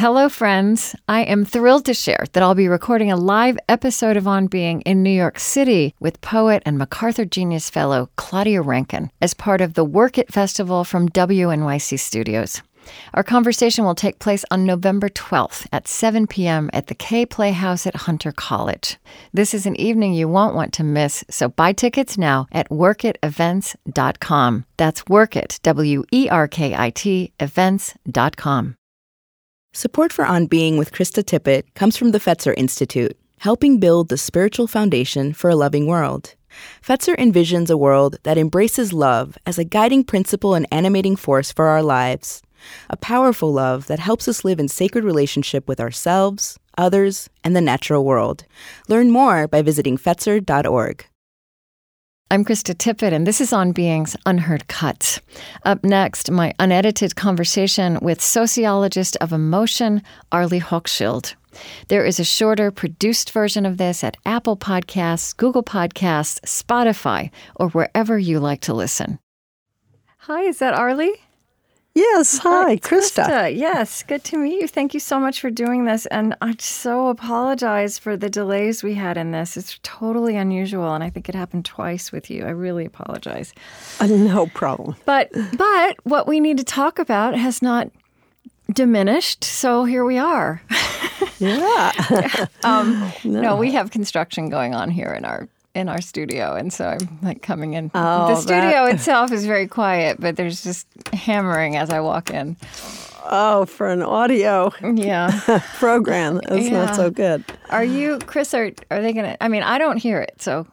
Hello, friends. I am thrilled to share that I'll be recording a live episode of On Being in New York City with poet and MacArthur Genius Fellow Claudia Rankine as part of the Work It Festival from WNYC Studios. Our conversation will take place on November 12th at 7 p.m. at the K Playhouse at Hunter College. This is an evening you won't want to miss, so buy tickets now at workitevents.com. That's Workit, WERKIT, events.com. Support for On Being with Krista Tippett comes from the Fetzer Institute, helping build the spiritual foundation for a loving world. Fetzer envisions a world that embraces love as a guiding principle and animating force for our lives. A powerful love that helps us live in sacred relationship with ourselves, others, and the natural world. Learn more by visiting Fetzer.org. I'm Krista Tippett, and this is On Being's Unheard Cuts. Up next, my unedited conversation with sociologist of emotion, Arlie Hochschild. There is a shorter, produced version of this at Apple Podcasts, Google Podcasts, Spotify, or wherever you like to listen. Hi, is that Arlie? Yes, hi, Krista. Yes, good to meet you. Thank you so much for doing this. And I so apologize for the delays we had in this. It's totally unusual, and I think it happened twice with you. I really apologize. No problem. But what we need to talk about has not diminished, so here we are. Yeah. No, we have construction going on here in our studio, and so I'm like coming in. Oh, the studio itself is very quiet, but there's just hammering as I walk in. Oh, for an audio program, that's not so good. Are you, Chris, are they going to, I mean, I don't hear it, so.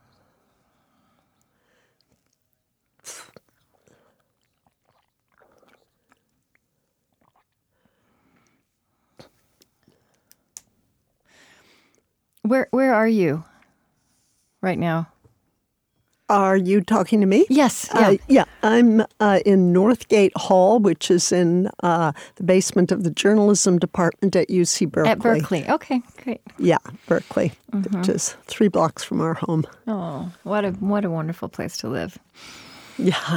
Where are you right now? Are you talking to me? Yes. Yeah. I'm in Northgate Hall, which is in the basement of the journalism department at UC Berkeley. At Berkeley. Okay, great. Yeah, Berkeley, which is 3 blocks from our home. Oh, what a wonderful place to live. Yeah.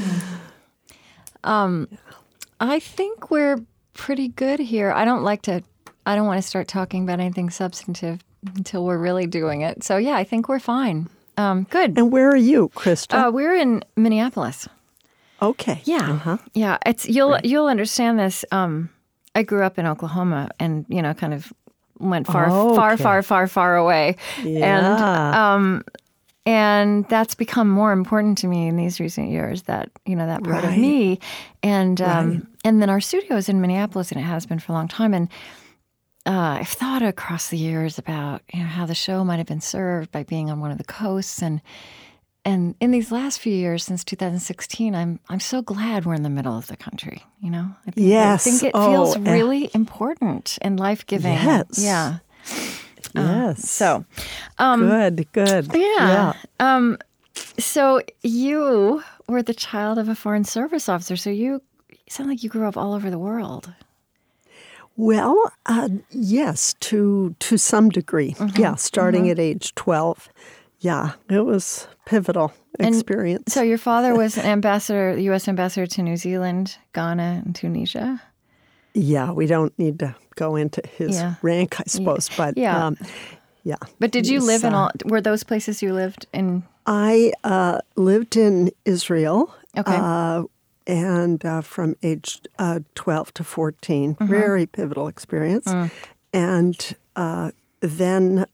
I think we're pretty good here. I don't want to start talking about anything substantive until we're really doing it. So yeah, I think we're fine. Good. And where are you, Krista? We're in Minneapolis. Okay. Yeah. Uh-huh. Yeah. You'll understand this. I grew up in Oklahoma, and kind of went far away. Yeah. And that's become more important to me in these recent years. That that part of me, and then our studio is in Minneapolis, and it has been for a long time. And I've thought across the years about how the show might have been served by being on one of the coasts, and in these last few years since 2016, I'm so glad we're in the middle of the country. I think it feels really important and life-giving. Yes. Yeah. Yes. Good. Yeah. So you were the child of a Foreign Service officer. So you sound like you grew up all over the world. Well, yes, to some degree. Mm-hmm. Yeah, starting at age 12. Yeah, it was pivotal experience. And so your father was an ambassador, the U.S. ambassador to New Zealand, Ghana, and Tunisia? Yeah, we don't need to go into his rank, I suppose, but yeah. But did you live in all, were those places you lived in? I lived in Israel. Okay. And from age 12 to 14, very pivotal experience. And then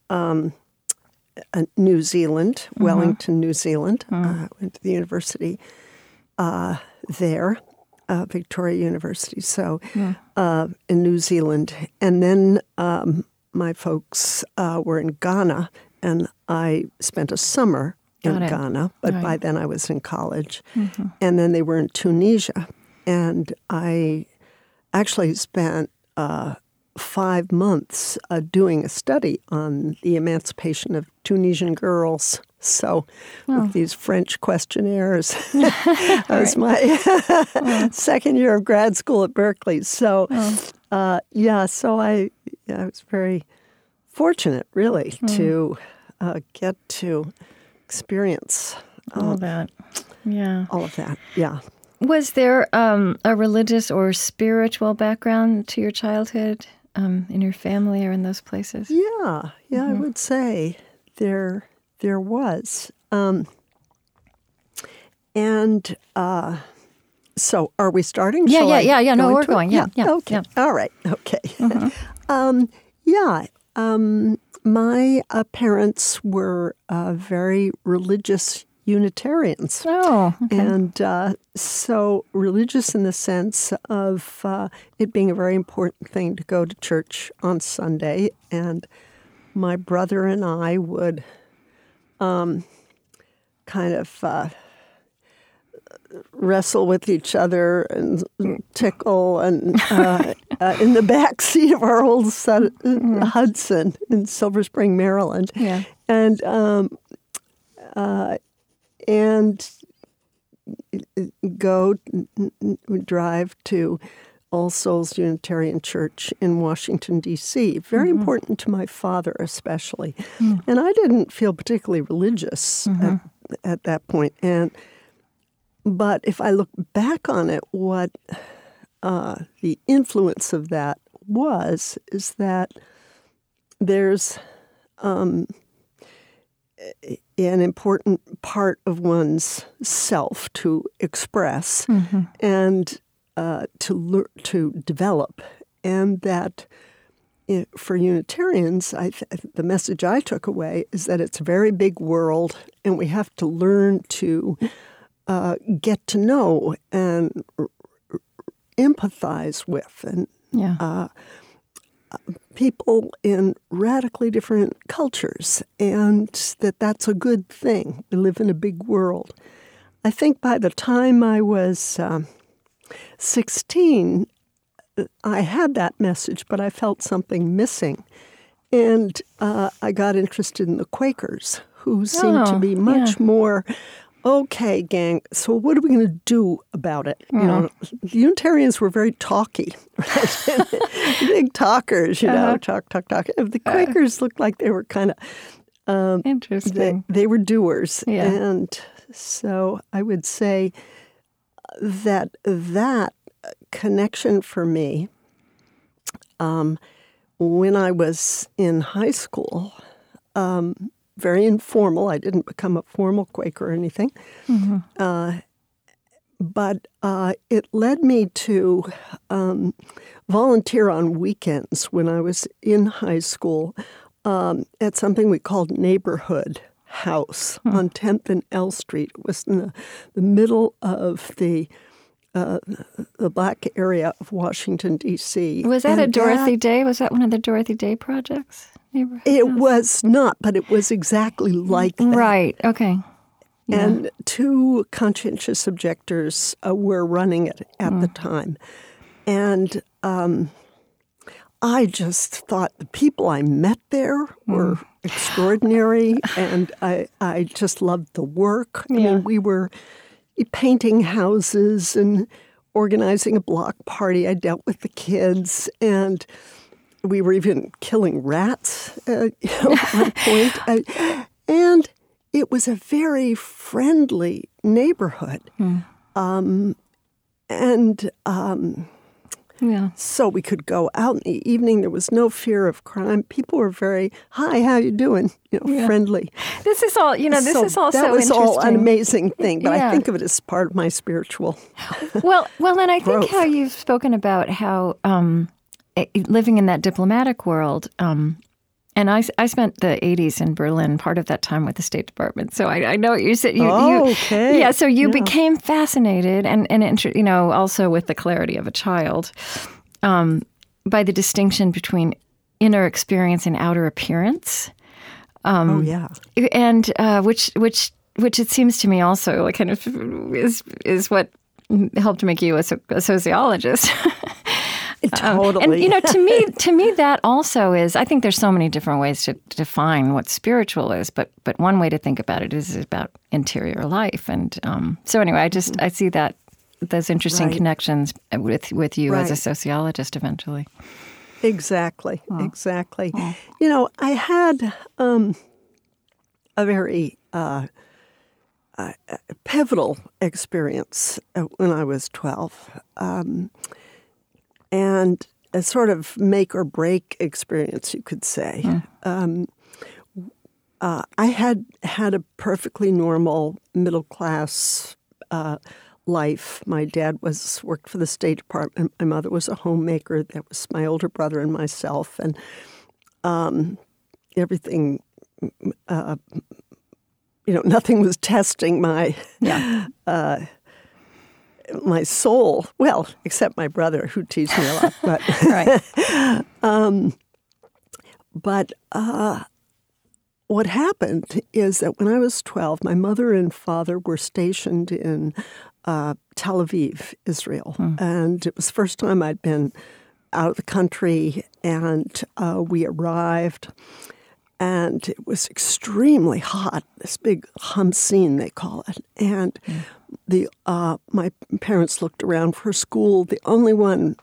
New Zealand, Wellington, New Zealand. Went to the university there, Victoria University, so in New Zealand. And then my folks were in Ghana, and I spent a summer in Ghana, but by then I was in college. And then they were in Tunisia. And I actually spent 5 months doing a study on the emancipation of Tunisian girls. So with these French questionnaires, that was my second year of grad school at Berkeley. So, so I was very fortunate, really, to get to experience all of that. Yeah. All of that, yeah. Was there a religious or spiritual background to your childhood in your family or in those places? Yeah, I would say there was. So are we starting? Yeah. No, we're going. Yeah. Okay. Yeah. All right. Okay. My parents were very religious Unitarians. Oh, okay. And so religious in the sense of it being a very important thing to go to church on Sunday. And my brother and I would kind of wrestle with each other and tickle and in the back seat of our old Hudson in Silver Spring, Maryland. Yeah. And drive to All Souls Unitarian Church in Washington, D.C. Very important to my father especially. And I didn't feel particularly religious at that point. But if I look back on it, what the influence of that is that there's an important part of one's self to express and to develop, and that for Unitarians, the message I took away is that it's a very big world, and we have to learn to get to know and empathize with, and people in radically different cultures, and that's a good thing. We live in a big world. I think by the time I was 16, I had that message, but I felt something missing. And I got interested in the Quakers, who seemed to be much more, okay, gang, so what are we going to do about it? You know, the Unitarians were very talky, right? Big talkers, talk. The Quakers looked like they were kind of interesting. They were doers. Yeah. And so I would say that connection for me, when I was in high school, very informal. I didn't become a formal Quaker or anything. But it led me to volunteer on weekends when I was in high school at something we called Neighborhood House on 10th and L Street. It was in the middle of the black area of Washington, D.C. Was that at Dorothy Day? Was that one of the Dorothy Day projects? It was not, but it was exactly like that. Right, okay. Yeah. And two conscientious objectors were running it at the time. And I just thought the people I met there were extraordinary, and I just loved the work. I mean, we were painting houses and organizing a block party. I dealt with the kids, and we were even killing rats at one point. And it was a very friendly neighborhood. So we could go out in the evening. There was no fear of crime. People were very, hi, how you doing? Friendly. This is all, this is all so that was interesting. all an amazing thing, but I think of it as part of my spiritual Well, and I growth. think how you've spoken about how living in that diplomatic world, and I spent the 80s in Berlin, part of that time with the State Department. So I know what you said. Okay. Yeah, so you became fascinated, and also with the clarity of a child, by the distinction between inner experience and outer appearance. And which it seems to me also like kind of is what helped make you a sociologist. Totally. And to me, that also is. I think there's so many different ways to define what spiritual is, but one way to think about it is about interior life. And so anyway, I see that those interesting connections with you as a sociologist eventually. Exactly. I had a very pivotal experience when I was 12, and a sort of make or break experience, you could say. I had a perfectly normal middle class life. My dad worked for the State Department. My mother was a homemaker. That was my older brother and myself, and everything. Nothing was testing my my soul. Well, except my brother, who teased me a lot. But right. What happened is that when I was 12, my mother and father were stationed in Tel Aviv, Israel, and it was the first time I'd been out of the country. And we arrived. And it was extremely hot, this big Hamsin, they call it. And my parents looked around for a school. The only one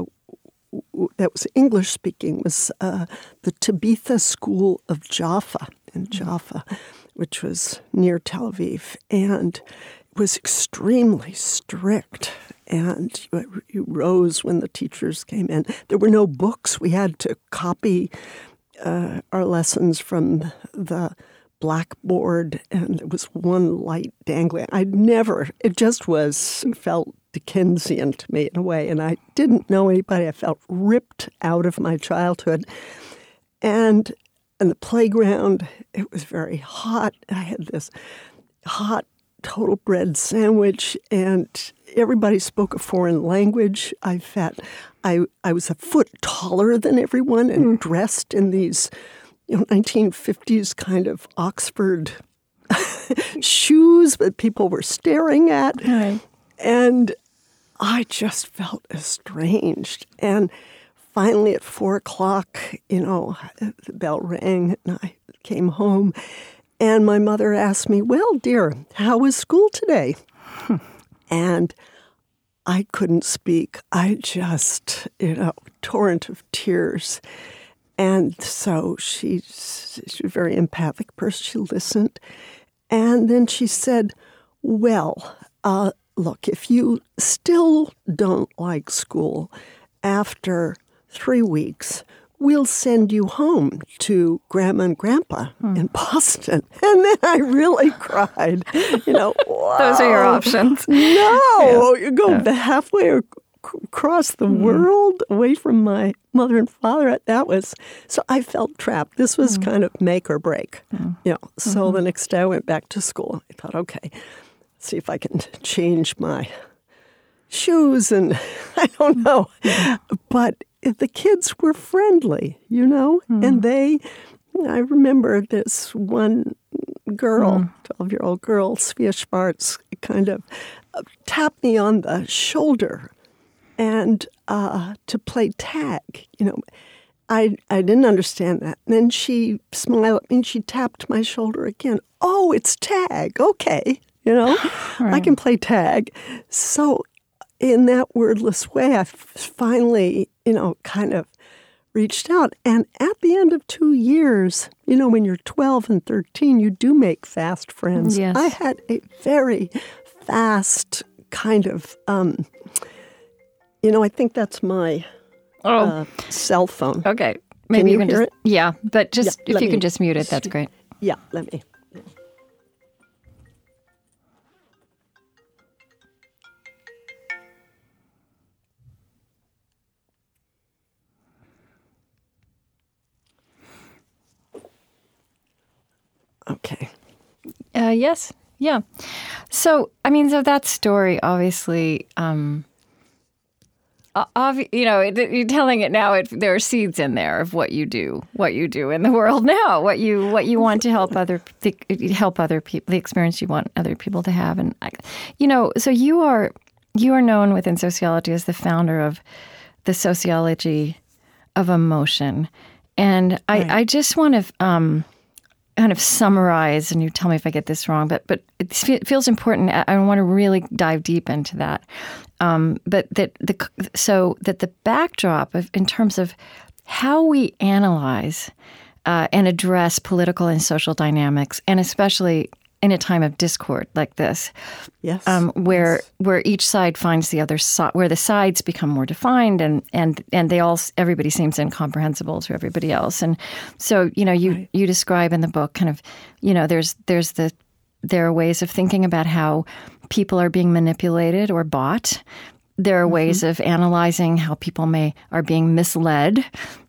that was English-speaking was the Tabitha School of Jaffa in Jaffa, which was near Tel Aviv. And it was extremely strict. And you rose when the teachers came in. There were no books. We had to copy our lessons from the blackboard, and there was one light dangling. It just felt Dickensian to me in a way, and I didn't know anybody. I felt ripped out of my childhood. And in the playground, it was very hot. I had this hot total bread sandwich, and everybody spoke a foreign language. I was a foot taller than everyone and dressed in these 1950s kind of Oxford shoes that people were staring at. Right. And I just felt estranged. And finally at 4 o'clock, the bell rang and I came home. And my mother asked me, "Well, dear, how was school today?" And I couldn't speak. I just, torrent of tears. And so she's a very empathic person. She listened. And then she said, "Well, look, if you still don't like school after 3 weeks, we'll send you home to Grandma and Grandpa in Boston." And then I really cried. Wow. Those are your options. No, you go halfway across the world away from my mother and father. So I felt trapped. This was kind of make or break. So the next day I went back to school. I thought, okay, see if I can change my shoes, and I don't know. But the kids were friendly, and I remember this one girl, 12-year-old girl, Svea Schwartz, kind of tapped me on the shoulder and to play tag. I didn't understand that. And then she smiled at me and she tapped my shoulder again. "Oh, it's tag. Okay. Right. I can play tag." So in that wordless way, I finally, kind of reached out. And at the end of 2 years, when you're 12 and 13, you do make fast friends. Yes. I had a very fast kind of, I think that's my cell phone. Okay. Maybe you can hear just, it? Yeah, but just Yeah, if you can just mute it, that's great. Yeah, let me. Okay. Yes. Yeah. So that story, obviously, you're telling it now. There are seeds in there of what you do in the world now, what you want to help other people, the experience you want other people to have, and so you are known within sociology as the founder of the sociology of emotion, and right. I just want to kind of summarize, and you tell me if I get this wrong, but it feels important. I want to really dive deep into that. But that the backdrop in terms of how we analyze and address political and social dynamics, and especially in a time of discord like this, Yes. where each side finds the other side, where the sides become more defined, and everybody seems incomprehensible to everybody else. And so, you describe in the book kind of, there are ways of thinking about how people are being manipulated or bought. There are ways of analyzing how people are being misled.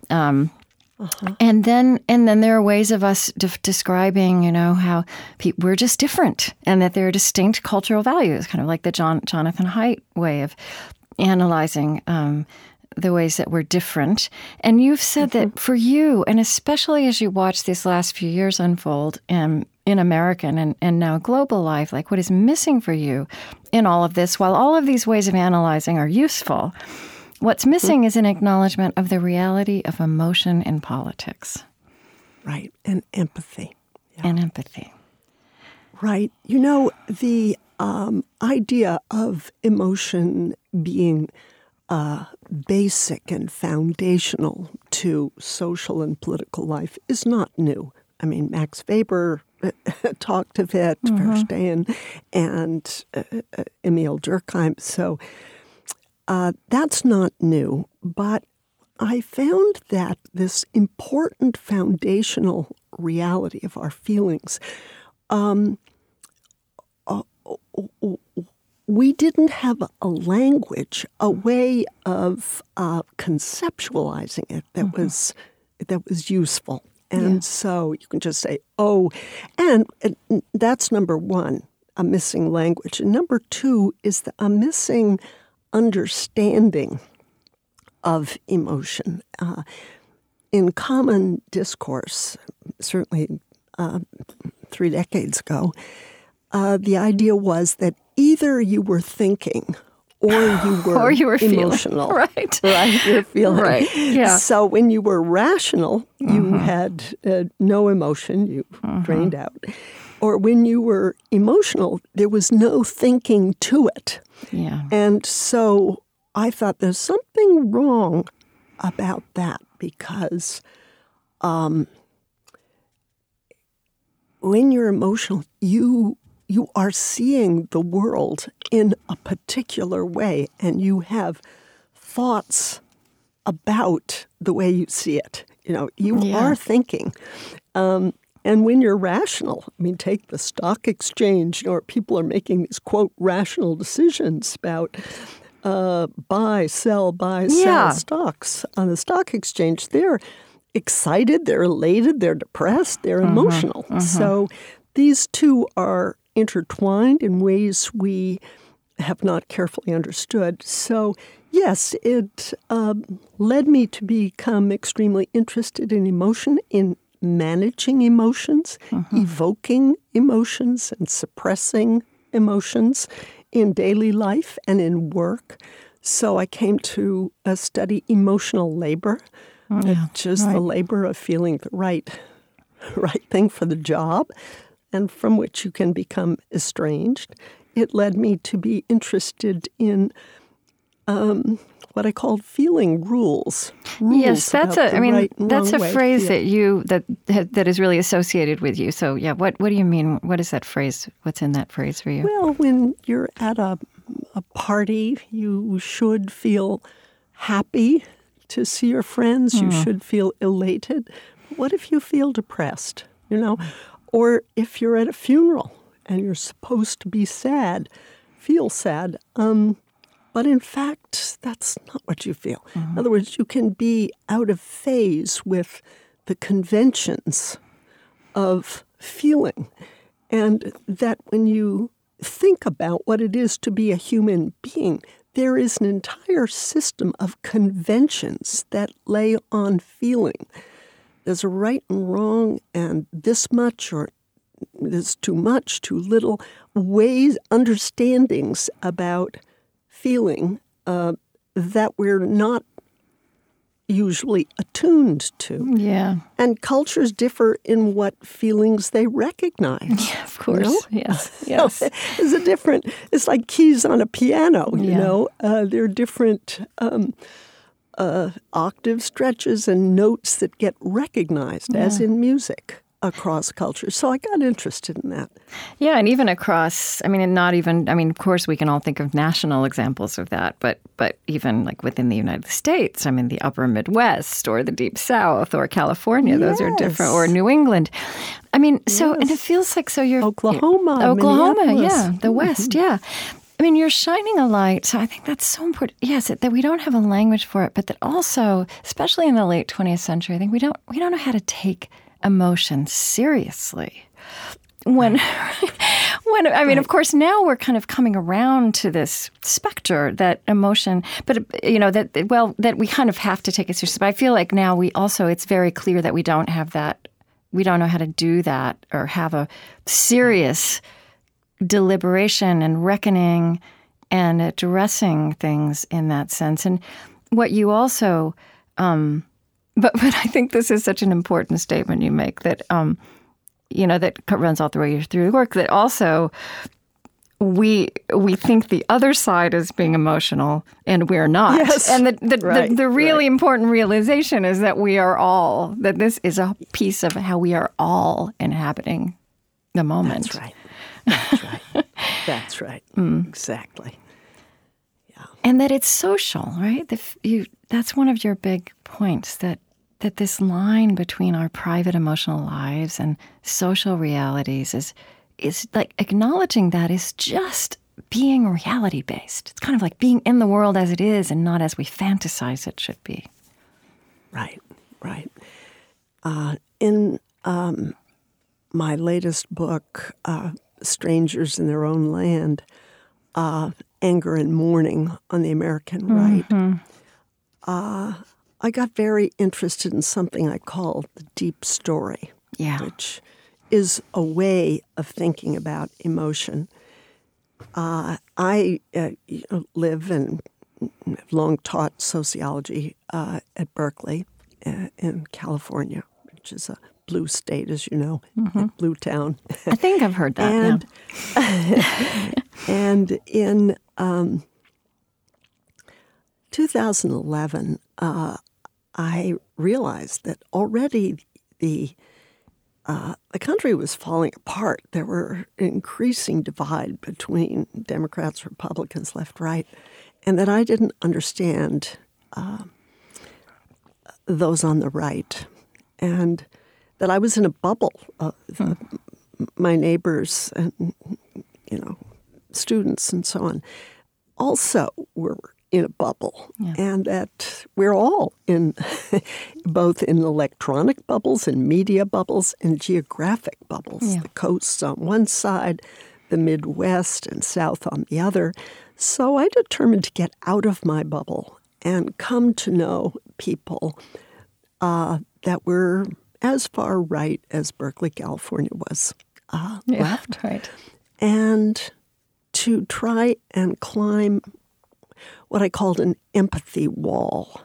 And then there are ways of us describing, how we're just different, and that there are distinct cultural values, kind of like the Jonathan Haidt way of analyzing the ways that we're different. And you've said that for you, and especially as you watch these last few years unfold in American and now global life, like what is missing for you in all of this, while all of these ways of analyzing are useful, what's missing is an acknowledgement of the reality of emotion in politics. Right, and empathy. Yeah. And empathy. Right. The idea of emotion being basic and foundational to social and political life is not new. I mean, Max Weber talked of it, Verstehen, and Emil Durkheim. So that's not new, but I found that this important foundational reality of our feelings, we didn't have a language, a way of conceptualizing it that was useful. And so you can just say, and that's number one, a missing language. And number two is a missing understanding of emotion. In common discourse, certainly 3 decades ago, the idea was that either you were thinking or you were emotional. Feeling. Right. Right, you're feeling. Right, yeah. So when you were rational, you had no emotion, you drained out. Or when you were emotional, there was no thinking to it. Yeah. And so I thought there's something wrong about that because when you're emotional, you are seeing the world in a particular way, and you have thoughts about the way you see it. You are thinking. And when you're rational, I mean, take the stock exchange, or people are making these, quote, rational decisions about buy, sell stocks on the stock exchange. They're excited, they're elated, they're depressed, they're emotional. So these two are intertwined in ways we have not carefully understood. So, yes, it led me to become extremely interested in emotion, in managing emotions, evoking emotions, and suppressing emotions in daily life and in work. So I came to study emotional labor, which is the labor of feeling the right thing for the job, and from which you can become estranged. It led me to be interested in what I called feeling rules. Yes, that's a phrase that is really associated with you. So, what do you mean? What is that phrase? What's in that phrase for you? Well, when you're at a party, you should feel happy to see your friends. You should feel elated. What if you feel depressed? Or if you're at a funeral and you're supposed to be sad, feel sad. But in fact, that's not what you feel. In other words, you can be out of phase with the conventions of feeling. And that when you think about what it is to be a human being, there is an entire system of conventions that lay on feeling. There's a right and wrong, and this much or this too much, too little, ways, understandings about feeling that we're not usually attuned to. Yeah. And cultures differ in what feelings they recognize. Yeah, of course. Yes. So it's like keys on a piano, there are different octave stretches and notes that get recognized, as in music. across cultures. So I got interested in that. Yeah, and even across, of course we can all think of national examples of that, but even like within the United States, the upper Midwest or the Deep South or California, those are different, or New England. So, and it feels like, so you're... Oklahoma, yeah, the West, yeah. You're shining a light, so I think that's so important. Yes, that we don't have a language for it, but that also, especially in the late 20th century, I think we don't know how to take emotion seriously. Of course, now we're kind of coming around to this specter that emotion, but that we kind of have to take it seriously. But I feel like now it's very clear that we don't have that. We don't know how to do that or have a serious deliberation and reckoning and addressing things in that sense. And what you also, but I think this is such an important statement you make that, that runs all the way through the work, that also we think the other side is being emotional and we're not. Yes. And the really important realization is that that this is a piece of how we are all inhabiting the moment. That's right. That's right. That's right. Exactly. Yeah. And that it's social, right? That's one of your big points, that this line between our private emotional lives and social realities is like acknowledging that is just being reality-based. It's kind of like being in the world as it is and not as we fantasize it should be. Right, right. In my latest book, Strangers in Their Own Land, Anger and Mourning on the American Right, I got very interested in something I call the deep story, which is a way of thinking about emotion. I live and have long taught sociology at Berkeley in California, which is a blue state, as you know, blue town. I think I've heard that. And in 2011, I realized that already the country was falling apart. There were an increasing divide between Democrats, Republicans, left, right, and that I didn't understand those on the right, and that I was in a bubble. My neighbors and students and so on also were in a bubble, and that we're all in both in electronic bubbles and media bubbles and geographic bubbles. The coasts on one side, the Midwest and South on the other. So I determined to get out of my bubble and come to know people that were as far right as Berkeley, California was left. Right. And to try and climb what I called an empathy wall,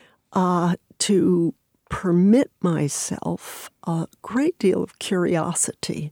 to permit myself a great deal of curiosity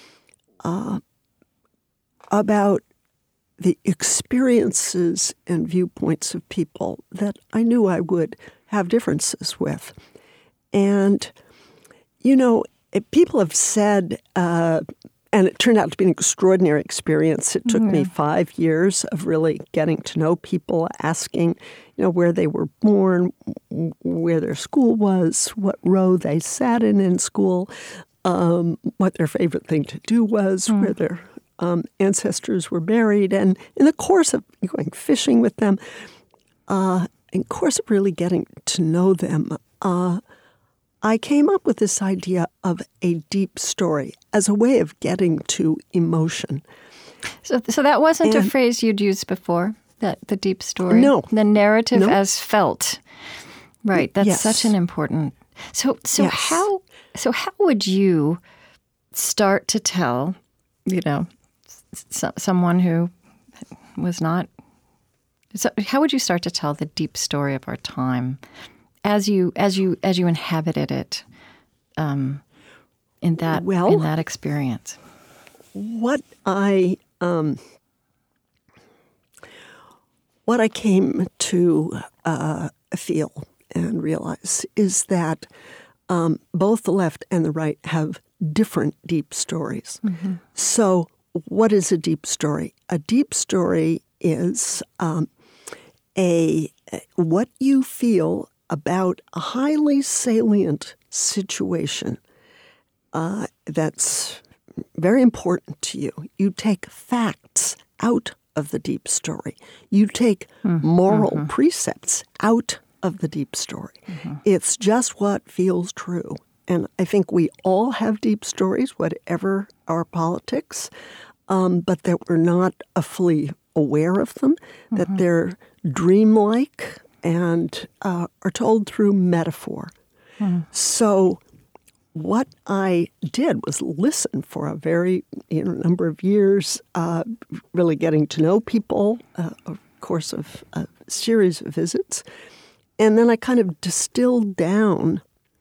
about the experiences and viewpoints of people that I knew I would have differences with. And, people have said, and it turned out to be an extraordinary experience. It took me 5 years of really getting to know people, asking, where they were born, where their school was, what row they sat in school, what their favorite thing to do was, where their ancestors were buried. And in the course of going fishing with them, in the course of really getting to know them, I came up with this idea of a deep story as a way of getting to emotion. So that wasn't a phrase you'd used before, that the deep story? No. The narrative as felt. Right. That's such an important. So how would you start to tell, someone who was not, so how would you start to tell the deep story of our time as you inhabited it in that experience? What I came to feel and realize is that both the left and the right have different deep stories. So what is a deep story? A deep story is what you feel about a highly salient situation that's very important to you. You take facts out of the deep story. You take moral precepts out of the deep story. It's just what feels true. And I think we all have deep stories, whatever our politics, but that we're not fully aware of them, that they're dreamlike and are told through metaphor. So what I did was listen for a very number of years, really getting to know people, of course of a series of visits. And then I kind of distilled down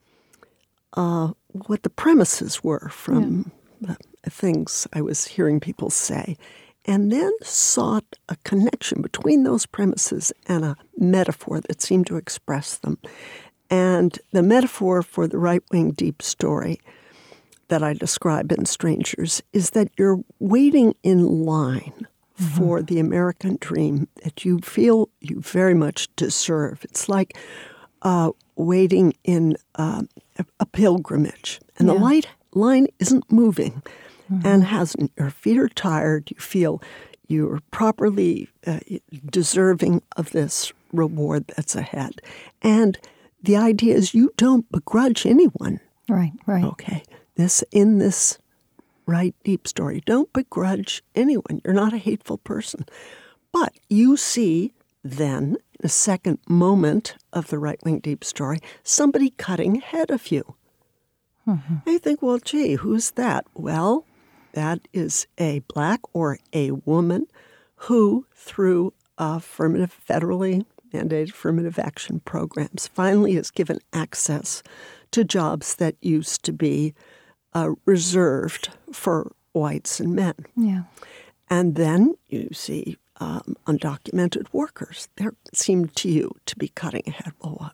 what the premises were from the things I was hearing people say, and then sought a connection between those premises and a metaphor that seemed to express them. And the metaphor for the right-wing deep story that I describe in Strangers is that you're waiting in line for the American dream that you feel you very much deserve. It's like waiting in a pilgrimage, and the line isn't moving and hasn't. Your feet are tired. You feel you're properly deserving of this reward that's ahead. And the idea is you don't begrudge anyone. Right. Okay. In this right deep story, don't begrudge anyone. You're not a hateful person. But you see then, in a second moment of the right-wing deep story, somebody cutting ahead of you. And you think, well, gee, who's that? Well, that is a black or a woman who, through federally mandated affirmative action programs, finally is given access to jobs that used to be reserved for whites and men. Yeah. And then you see undocumented workers. They seem to you to be cutting ahead. Well,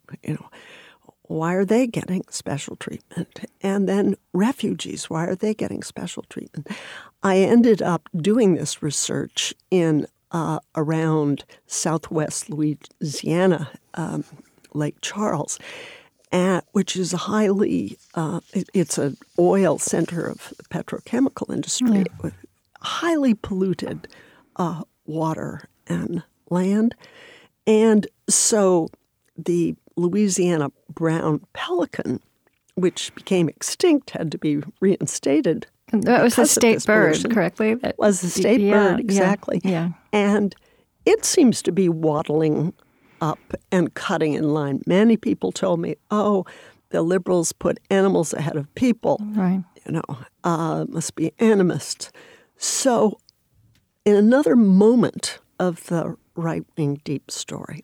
why are they getting special treatment? And then refugees, why are they getting special treatment? I ended up doing this research in around southwest Louisiana, Lake Charles, which is a highly, it's an oil center of the petrochemical industry with highly polluted water and land. And so the Louisiana brown pelican, which became extinct, had to be reinstated. That was a state bird, correctly? That was a state bird, exactly. Yeah. And it seems to be waddling up and cutting in line. Many people told me, oh, the liberals put animals ahead of people. Right. Must be animist. So in another moment of the right-wing deep story,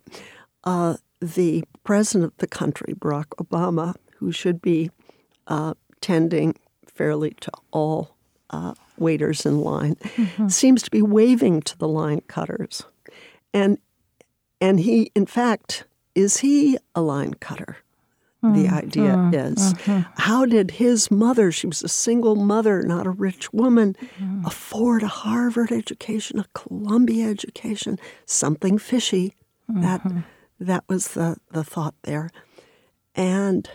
the president of the country, Barack Obama, who should be tending fairly to all waiters in line, seems to be waving to the line cutters. And he, in fact, is he a line cutter? The idea is, how did his mother, she was a single mother, not a rich woman, afford a Harvard education, a Columbia education? Something fishy. That was the thought there. And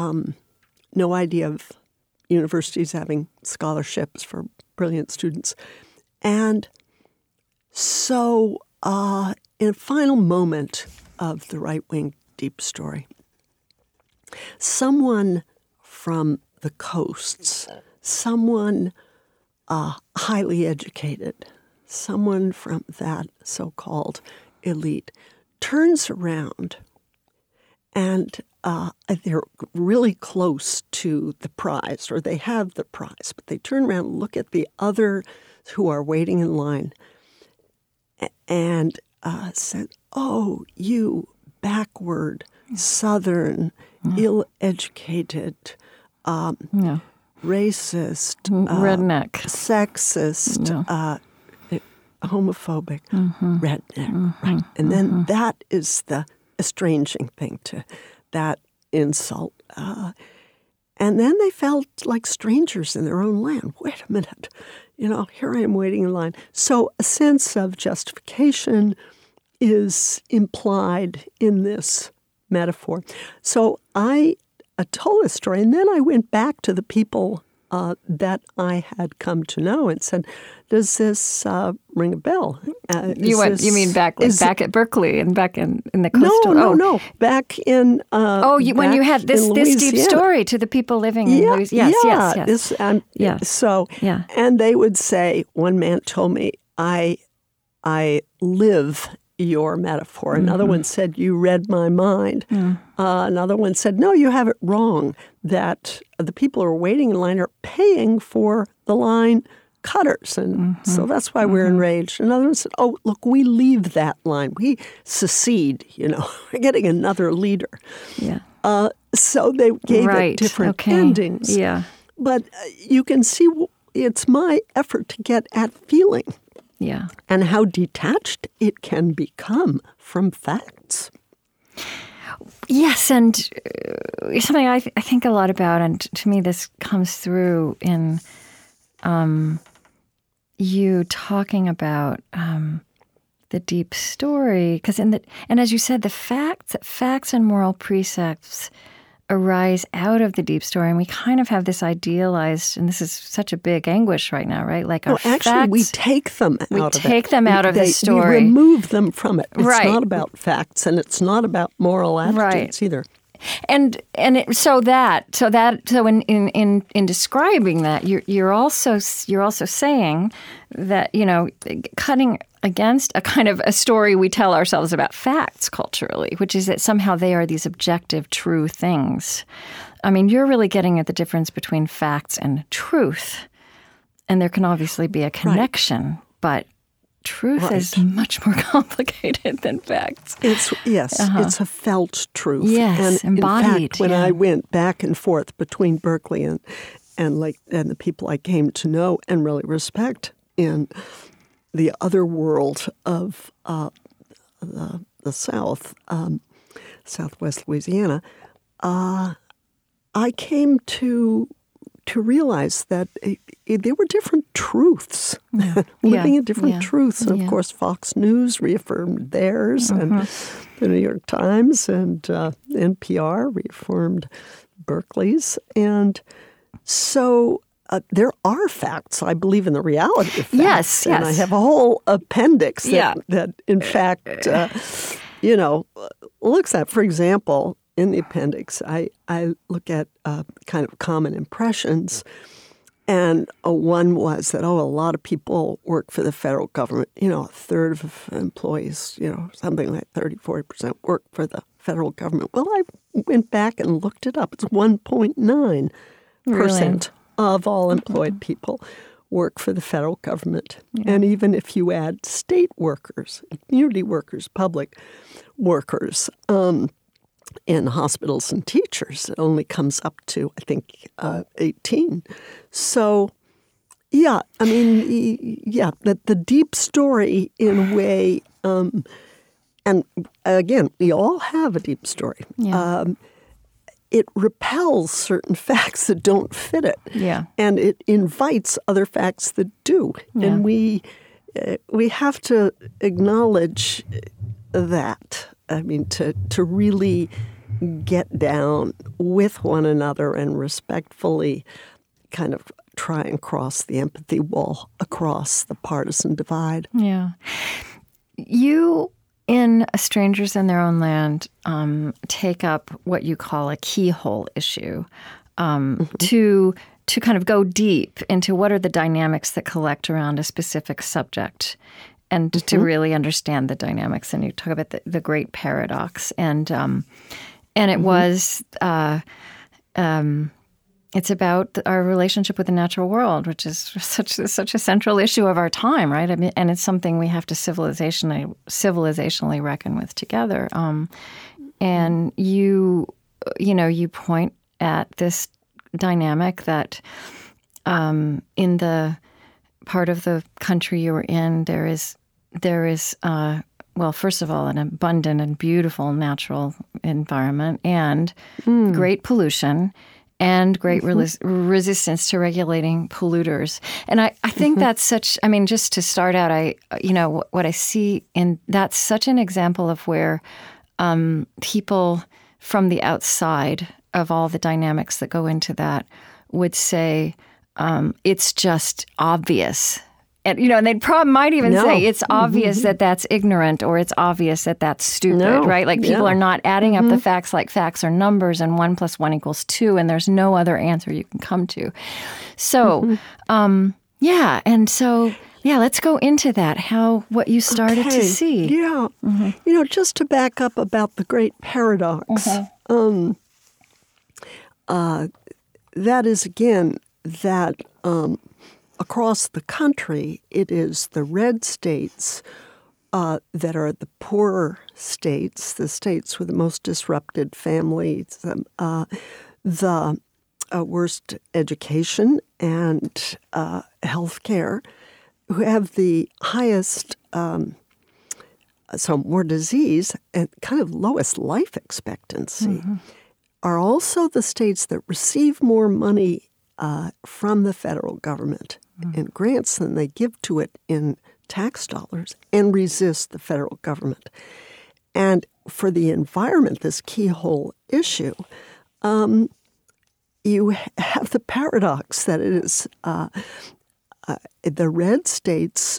no idea of universities having scholarships for brilliant students. And so in a final moment of the right-wing deep story, someone from the coasts, someone highly educated, someone from that so-called elite, turns around and they're really close to the prize, or they have the prize, but they turn around and look at the others who are waiting in line and said, oh, you backward, Southern, ill-educated, racist, redneck, sexist, homophobic, redneck, right? And then that is the estranging thing to that insult. And then they felt like strangers in their own land. Wait a minute, here I am waiting in line. So a sense of justification is implied in this metaphor. So I told this story, and then I went back to the people that I had come to know and said, "Does this ring a bell?" You mean back at Berkeley and back in the coastal? No, back in when you had this deep story to the people living in Louisiana. Yes. And they would say, one man told me, I live your metaphor. Another one said, "You read my mind." Another one said, "No, you have it wrong, that the people who are waiting in line are paying for the line cutters. And so that's why we're enraged." Another one said, "Oh, look, we leave that line. We secede, we're getting another leader." Yeah. So they gave it different endings. Yeah. But you can see it's my effort to get at feeling. Yeah. And how detached it can become from facts. Yes, and something I think a lot about, and to me this comes through in you talking about the deep story, because and as you said, the facts and moral precepts arise out of the deep story, and we kind of have this idealized, and this is such a big anguish right now, right? Like we take them out of the story. We remove them from it. It's not about facts, and it's not about moral attitudes either. And so in describing that, you're also saying that cutting against a kind of a story we tell ourselves about facts culturally, which is that somehow they are these objective, true things. I mean, you're really getting at the difference between facts and truth, and there can obviously be a connection, but truth is much more complicated than facts. It's a felt truth. Yes, and embodied. In fact, when I went back and forth between Berkeley and the people I came to know and really respect in the other world of the South, Southwest Louisiana, I came to realize that there were different truths, living in different truths. And of course, Fox News reaffirmed theirs, and the New York Times and NPR reaffirmed Berkeley's. And so there are facts. I believe in the reality of facts. Yes. And I have a whole appendix that in fact, looks at, for example, in the appendix, I look at kind of common impressions, and one was that, a lot of people work for the federal government. A third of employees, something like 30-40% work for the federal government. Well, I went back and looked it up. It's 1.9% of all employed people work for the federal government. Yeah. And even if you add state workers, community workers, public workers, in hospitals and teachers, it only comes up to, I think, 18. So, the deep story in a way, and again, we all have a deep story. Yeah. It repels certain facts that don't fit it. Yeah. And it invites other facts that do. Yeah. And we have to acknowledge that. I mean, to really get down with one another and respectfully kind of try and cross the empathy wall across the partisan divide. Yeah. You, in Strangers in Their Own Land, take up what you call a keyhole issue to kind of go deep into what are the dynamics that collect around a specific subject, and to really understand the dynamics. And you talk about the great paradox, and it was it's about our relationship with the natural world, which is such a central issue of our time, right? I mean, and it's something we have to civilizationally reckon with together. And you point at this dynamic that in the part of the country you were in, there is well, first of all, an abundant and beautiful natural environment and great pollution and great resistance to regulating polluters. And I think that's such, I mean, just to start out, what I see that's such an example of where people from the outside of all the dynamics that go into that would say, it's just obvious. And, and they might even say it's obvious that that's ignorant, or it's obvious that that's stupid, right? Like people are not adding up the facts like facts are numbers and 1 + 1 = 2, and there's no other answer you can come to. So, and so, let's go into that, what you started to see. Yeah. Just to back up about the great paradox, that is, again, that across the country, it is the red states that are the poorer states, the states with the most disrupted families, the worst education and health care, who have the highest, more disease and kind of lowest life expectancy, are also the states that receive more money from the federal government in grants than they give to it in tax dollars, and resist the federal government. And for the environment, this keyhole issue, you have the paradox that it is the red states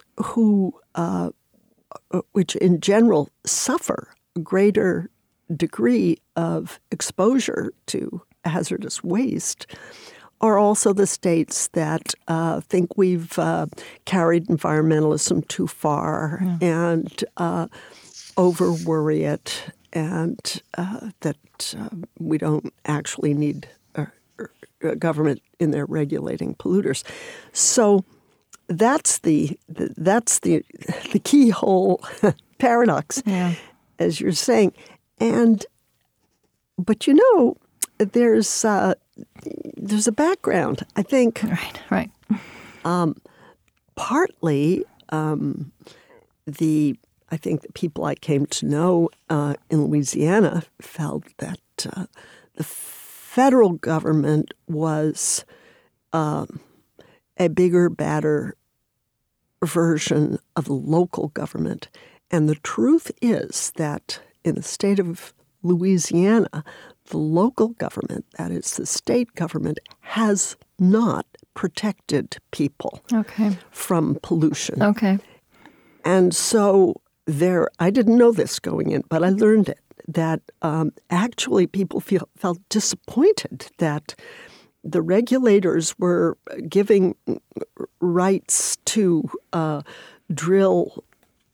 which in general suffer a greater degree of exposure to hazardous waste, are also the states that think we've carried environmentalism too far and over-worry it, and that we don't actually need a government in there regulating polluters. So that's the keyhole paradox, as you're saying. But there's a background, I think. Right. Partly, I think the people I came to know in Louisiana felt that the federal government was a bigger, badder version of the local government. And the truth is that in the state of Louisiana, the local government, that is the state government, has not protected people from pollution. Okay. And so I didn't know this going in, but I learned it, that actually people felt disappointed that the regulators were giving rights to drill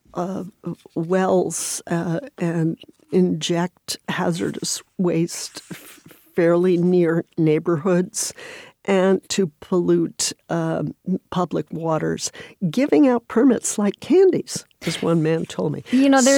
wells and inject hazardous waste fairly near neighborhoods and to pollute public waters, giving out permits like candies, as one man told me. I want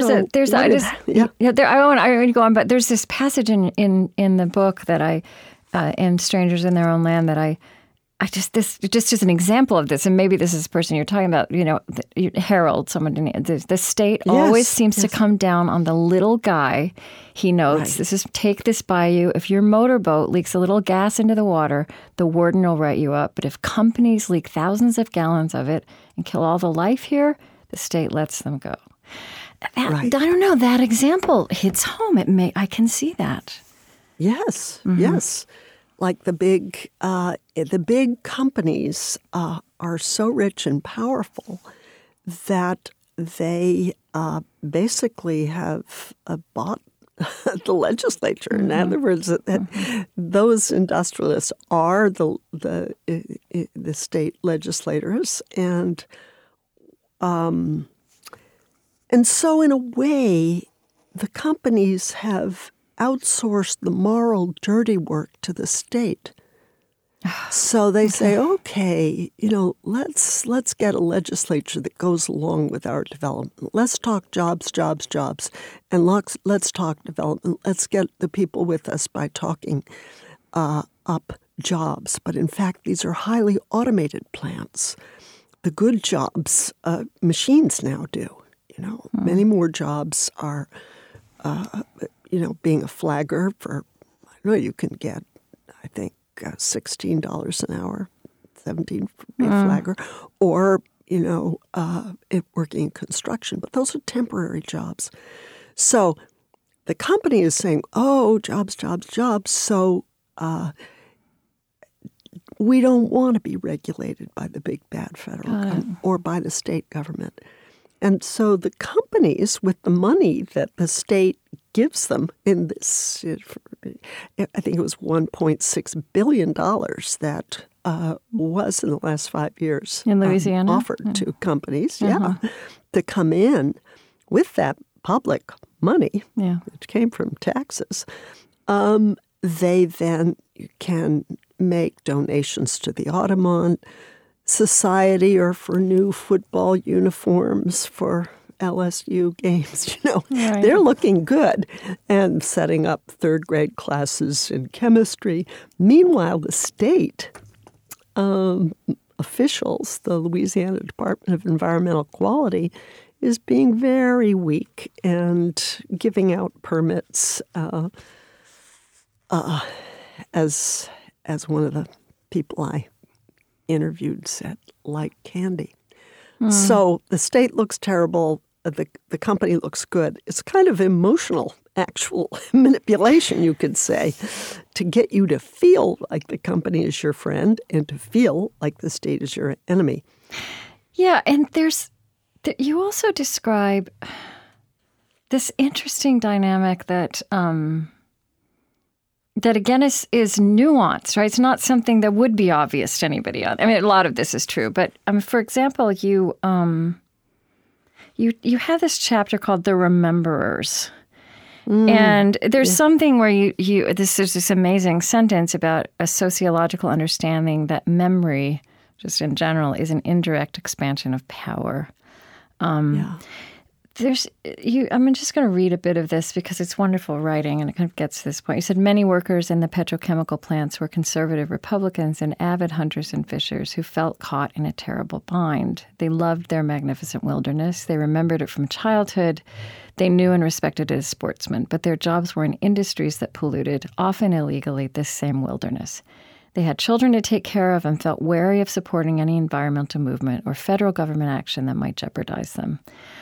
to go on, but there's this passage in the book that in Strangers in Their Own Land that just as an example of this, and maybe this is the person you're talking about, Harold, the state always seems to come down on the little guy. He notes, take this by you. If your motorboat leaks a little gas into the water, the warden will write you up. But if companies leak thousands of gallons of it and kill all the life here, the state lets them go. I don't know, that example hits home. I can see that. Yes, yes. Like the big companies are so rich and powerful that they basically have bought the legislature. In other words, those industrialists are the state legislators, and so in a way, the companies have outsourced the moral dirty work to the state. So they say, okay, let's get a legislature that goes along with our development. Let's talk jobs, jobs, jobs, and let's talk development. Let's get the people with us by talking up jobs. But in fact, these are highly automated plants. The good jobs, machines now do. Many more jobs are being a flagger for, you can get, I think, $16 an hour, 17 for a flagger, or, working in construction. But those are temporary jobs. So the company is saying, oh, jobs, jobs, jobs. So we don't want to be regulated by the big bad federal government or by the state government. And so the companies, with the money that the state gives them in this, I think it was $1.6 billion that was in the last 5 years in Louisiana offered to companies, to come in with that public money, which came from taxes. They then can make donations to the Audubon Society or for new football uniforms for LSU games. They're looking good and setting up third grade classes in chemistry. Meanwhile, the state officials, the Louisiana Department of Environmental Quality, is being very weak and giving out permits as one of the people I interviewed said, like candy. So the state looks terrible. The company looks good. It's kind of emotional, actual manipulation, you could say, to get you to feel like the company is your friend and to feel like the state is your enemy. Yeah, and you also describe this interesting dynamic that again is nuanced, right? It's not something that would be obvious to anybody else. I mean, a lot of this is true, but for example, you have this chapter called "The Rememberers," and there's something where there's this amazing sentence about a sociological understanding that memory, just in general, is an indirect expansion of power. I'm just going to read a bit of this because it's wonderful writing and it kind of gets to this point. You said many workers in the petrochemical plants were conservative Republicans and avid hunters and fishers who felt caught in a terrible bind. They loved their magnificent wilderness. They remembered it from childhood. They knew and respected it as sportsmen, but their jobs were in industries that polluted, often illegally, this same wilderness. They had children to take care of and felt wary of supporting any environmental movement or federal government action that might jeopardize them.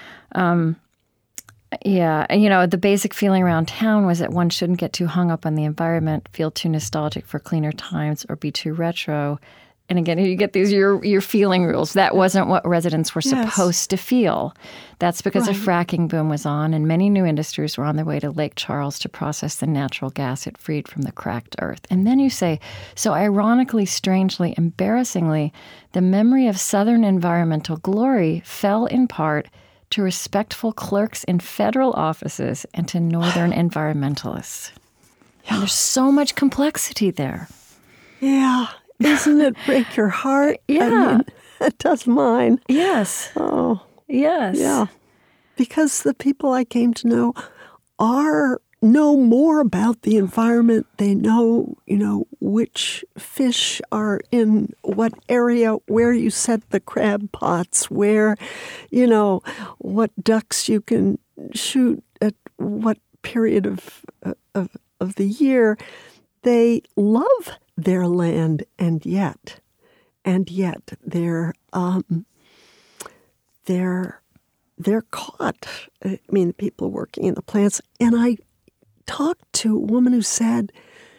The basic feeling around town was that one shouldn't get too hung up on the environment, feel too nostalgic for cleaner times, or be too retro. And again, you get these your feeling rules. That wasn't what residents were supposed to feel. That's because a fracking boom was on, and many new industries were on their way to Lake Charles to process the natural gas it freed from the cracked earth. And then you say, so ironically, strangely, embarrassingly, the memory of Southern environmental glory fell in part to respectful clerks in federal offices and to Northern environmentalists. And there's so much complexity there. Yeah. Doesn't it break your heart? Yeah. I mean, it does mine. Yes. Oh. Yes. Yeah. Because the people I came to know know more about the environment. They know, which fish are in what area, where you set the crab pots, where, what ducks you can shoot at what period of the year. They love their land, and yet they're caught. I mean, people working in the plants, and I talked to a woman who said,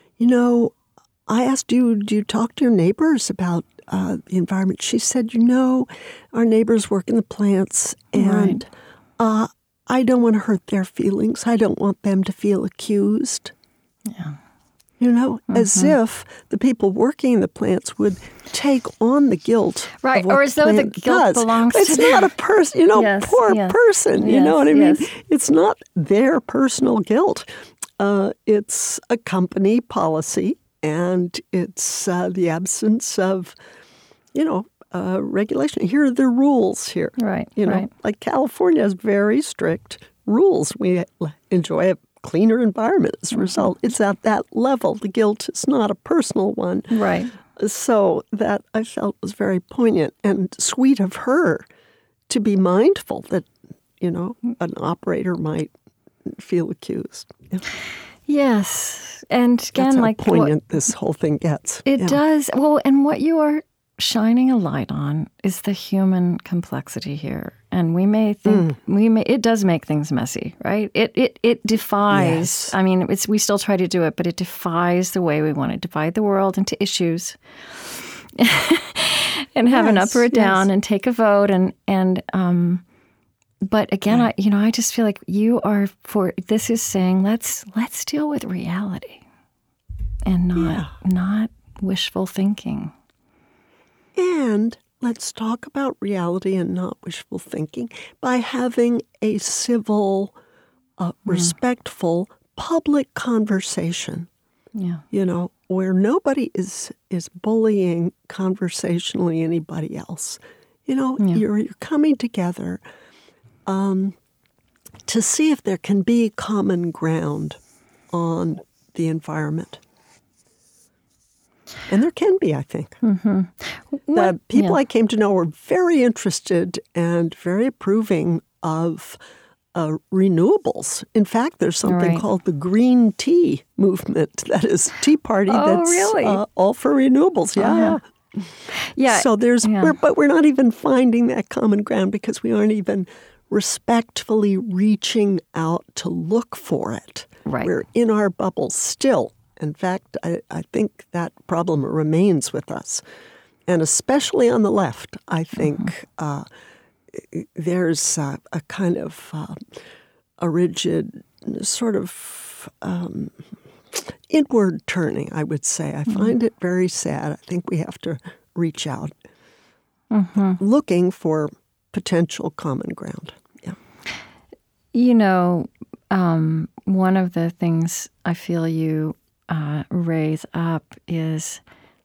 I asked you, do you talk to your neighbors about the environment? She said, our neighbors work in the plants, and I don't want to hurt their feelings. I don't want them to feel accused. Yeah. As if the people working in the plants would take on the guilt. Right, or as though the guilt belongs to them. It's not a person, poor person, you know what I mean? Yes. It's not their personal guilt. It's a company policy, and it's the absence of, regulation. Here are the rules here. Right, Like California has very strict rules. We enjoy a cleaner environment as a result. It's at that level. The guilt is not a personal one. Right. So that I felt was very poignant and sweet of her to be mindful that, an operator might feel accused. Yes. And again, That's how like poignant this whole thing gets. It does. Well, and what you are shining a light on is the human complexity here. And we may think it does make things messy, right? It defies. Yes. I mean, we still try to do it, but it defies the way we want to divide the world into issues, and have an up or a down, and take a vote, But again, I just feel like you are this is saying let's deal with reality, and not wishful thinking. And let's talk about reality and not wishful thinking by having a civil, respectful, public conversation. Yeah. Where nobody is bullying conversationally anybody else. You're coming together to see if there can be common ground on the environment. And there can be, I think. Mm-hmm. The people I came to know were very interested and very approving of renewables. In fact, there's something called the green tea movement. That is Tea Party that's really? All for renewables. Yeah. Yeah. So but we're not even finding that common ground because we aren't even respectfully reaching out to look for it. Right. We're in our bubbles still. In fact, I think that problem remains with us. And especially on the left, I think there's a kind of a rigid sort of inward turning, I would say. I find it very sad. I think we have to reach out looking for potential common ground. Yeah. One of the things I feel you raise up is,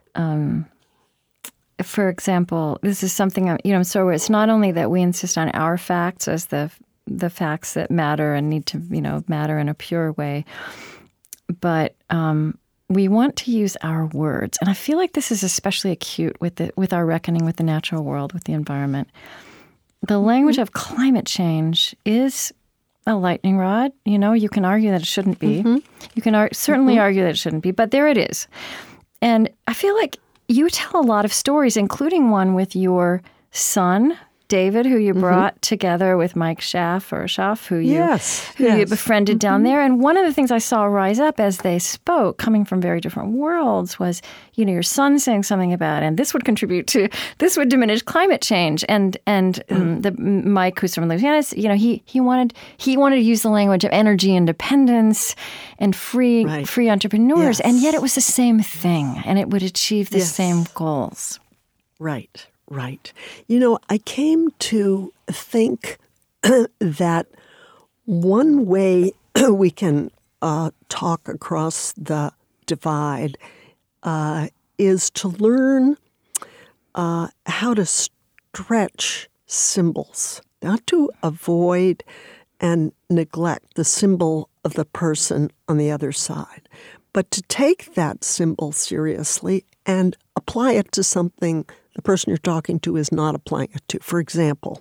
for example, this is something, so it's not only that we insist on our facts as the facts that matter and need to, matter in a pure way, but we want to use our words. And I feel like this is especially acute with our reckoning with the natural world, with the environment. The language of climate change is a lightning rod. You can argue that it shouldn't be. You can certainly argue that it shouldn't be, but there it is. And I feel like you tell a lot of stories, including one with your son, David, who you brought together with Mike Schaff, who you befriended down there. And one of the things I saw rise up as they spoke, coming from very different worlds, was, your son saying something about, and this would diminish climate change. And the Mike, who's from Louisiana, he wanted to use the language of energy independence and free entrepreneurs, and yet it was the same thing, and it would achieve the same goals. Right. Right. I came to think that one way we can talk across the divide is to learn how to stretch symbols, not to avoid and neglect the symbol of the person on the other side, but to take that symbol seriously and apply it to something the person you're talking to is not applying it to. For example,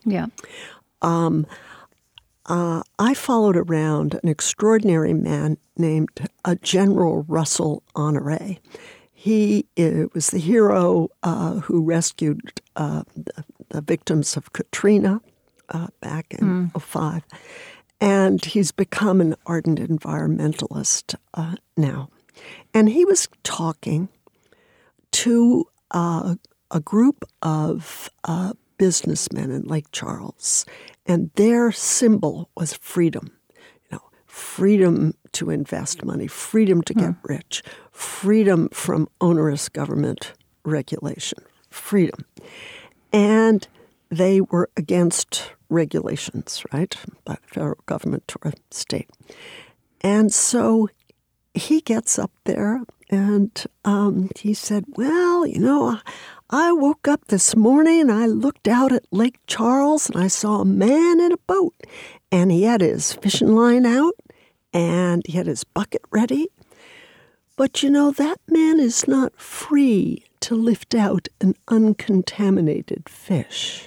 I followed around an extraordinary man named General Russell Honoré. He was the hero who rescued the victims of Katrina back in 2005. And he's become an ardent environmentalist now. And he was talking to a group of businessmen in Lake Charles, and their symbol was freedom. Freedom to invest money, freedom to get rich, freedom from onerous government regulation, freedom. And they were against regulations, right, by the federal government or state. And so he gets up there and he said, well, I woke up this morning and I looked out at Lake Charles and I saw a man in a boat. And he had his fishing line out and he had his bucket ready. But that man is not free to lift out an uncontaminated fish.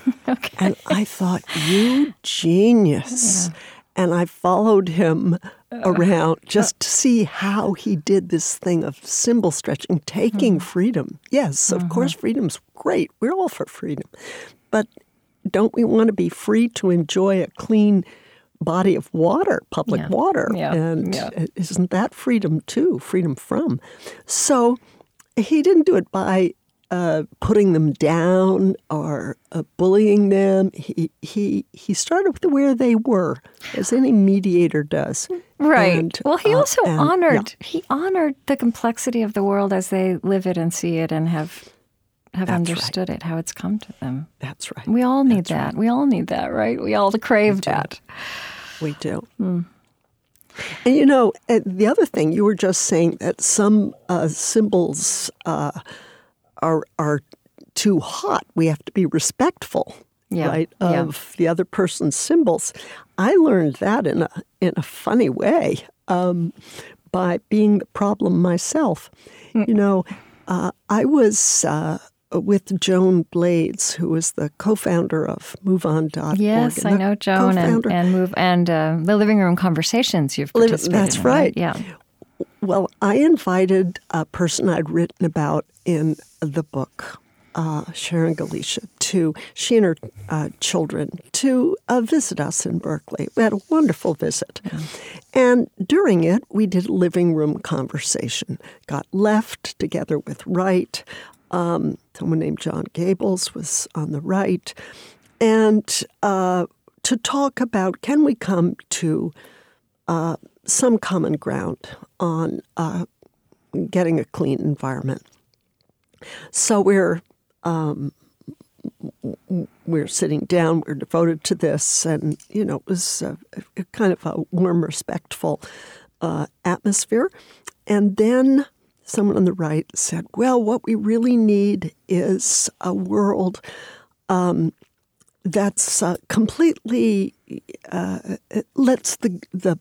Okay. And I thought, you genius. Yeah. And I followed him around just to see how he did this thing of symbol stretching, taking freedom. Yes, of course, freedom's great. We're all for freedom. But don't we want to be free to enjoy a clean body of water, public water? And isn't that freedom too? Freedom from. So he didn't do it by putting them down or bullying them. He started with where they were, as any mediator does. Right. And, well, he also honored the complexity of the world as they live it and see it and have understood it, how it's come to them. That's right. We all need that. Right. We all need that, right? We all crave that. We do. And you know, the other thing, you were just saying that some symbols are too hot. We have to be respectful, right, of the other person's symbols. I learned that in a funny way by being the problem myself. You know, I was with Joan Blades, who is the co-founder of MoveOn.org. Yes, I know Joan and the Living Room Conversations you've participated in. That's right. Yeah. Well, I invited a person I'd written about in the book, Sharon Galicia, she and her children, to visit us in Berkeley. We had a wonderful visit. Yeah. And during it, we did a living room conversation. Got left together with Wright. Someone named John Gables was on the right. And to talk about, can we come to some common ground on getting a clean environment? So we're sitting down, we're devoted to this, and, you know, it was a kind of a warm, respectful atmosphere. And then someone on the right said, well, what we really need is a world that's completely lets the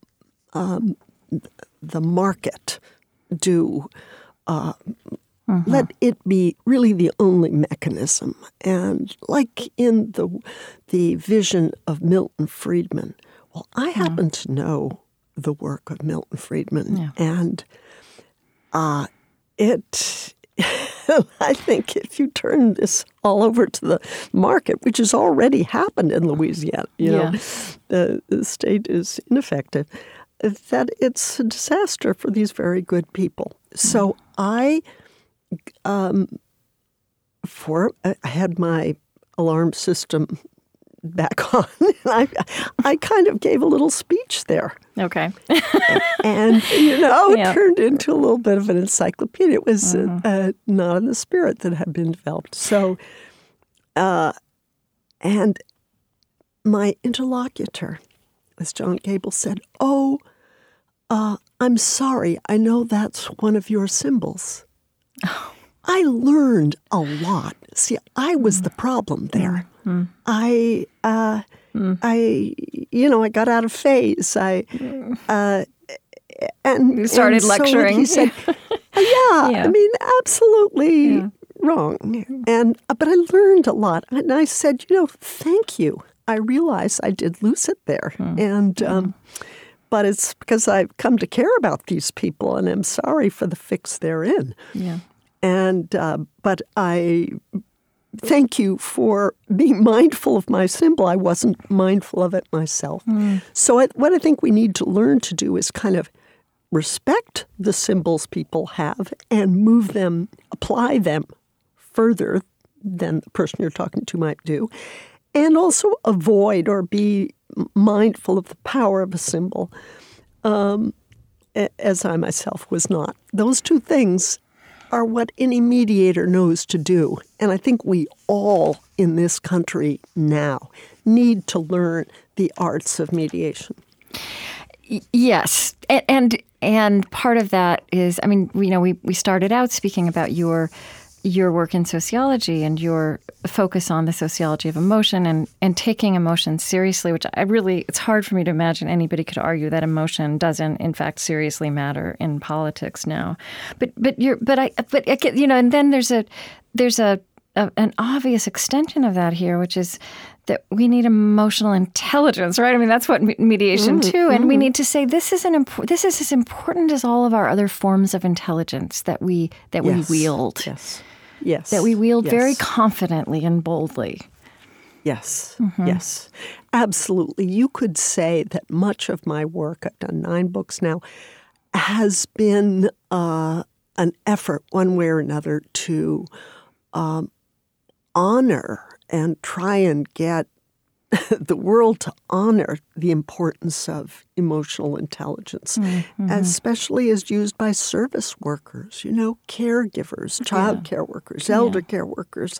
market do. Let it be really the only mechanism. And like in the vision of Milton Friedman, well, I happen to know the work of Milton Friedman, and I think if you turn this all over to the market, which has already happened in Louisiana, you know, the state is ineffective, that it's a disaster for these very good people. So I had my alarm system back on, and I kind of gave a little speech there. Okay. And, you know, it turned into a little bit of an encyclopedia. It was not in the spirit that had been developed. So, and my interlocutor, as John Gable said, I'm sorry, I know that's one of your symbols. I learned a lot. See, I was the problem there. I got out of phase. And you started lecturing. He said, I mean, absolutely wrong. But I learned a lot. And I said, you know, thank you. I realized I did lose it there. But it's because I've come to care about these people, and I'm sorry for the fix they're in. Yeah. And but I thank you for being mindful of my symbol. I wasn't mindful of it myself. So what I think we need to learn to do is kind of respect the symbols people have and move them, apply them further than the person you're talking to might do, and also avoid or be mindful of the power of a symbol, as I myself was not. Those two things are what any mediator knows to do. And I think we all in this country now need to learn the arts of mediation. Yes. And part of that is, I mean, you know, we started out speaking about your work in sociology and your focus on the sociology of emotion and taking emotion seriously, which it's hard for me to imagine anybody could argue that emotion doesn't, in fact, seriously matter in politics now. But you know, and then there's a an obvious extension of that here, which is that we need emotional intelligence, right? I mean, that's what mediation too. And we need to say this is as important as all of our other forms of intelligence that we wield. Yes. Yes. That we wield very confidently and boldly. Yes. Yes. Absolutely. You could say that much of my work, I've done 9 books now, has been an effort one way or another to honor and try and get the world to honor the importance of emotional intelligence, especially as used by service workers, caregivers, child care workers, elder care workers,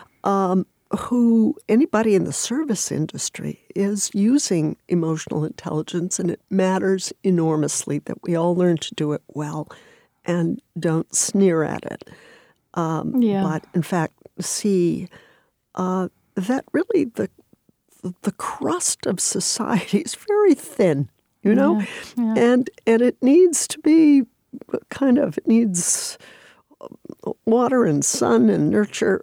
anybody in the service industry is using emotional intelligence, and it matters enormously that we all learn to do it well and don't sneer at it. But in fact, see that really the crust of society is very thin, and it needs to be it needs water and sun and nurture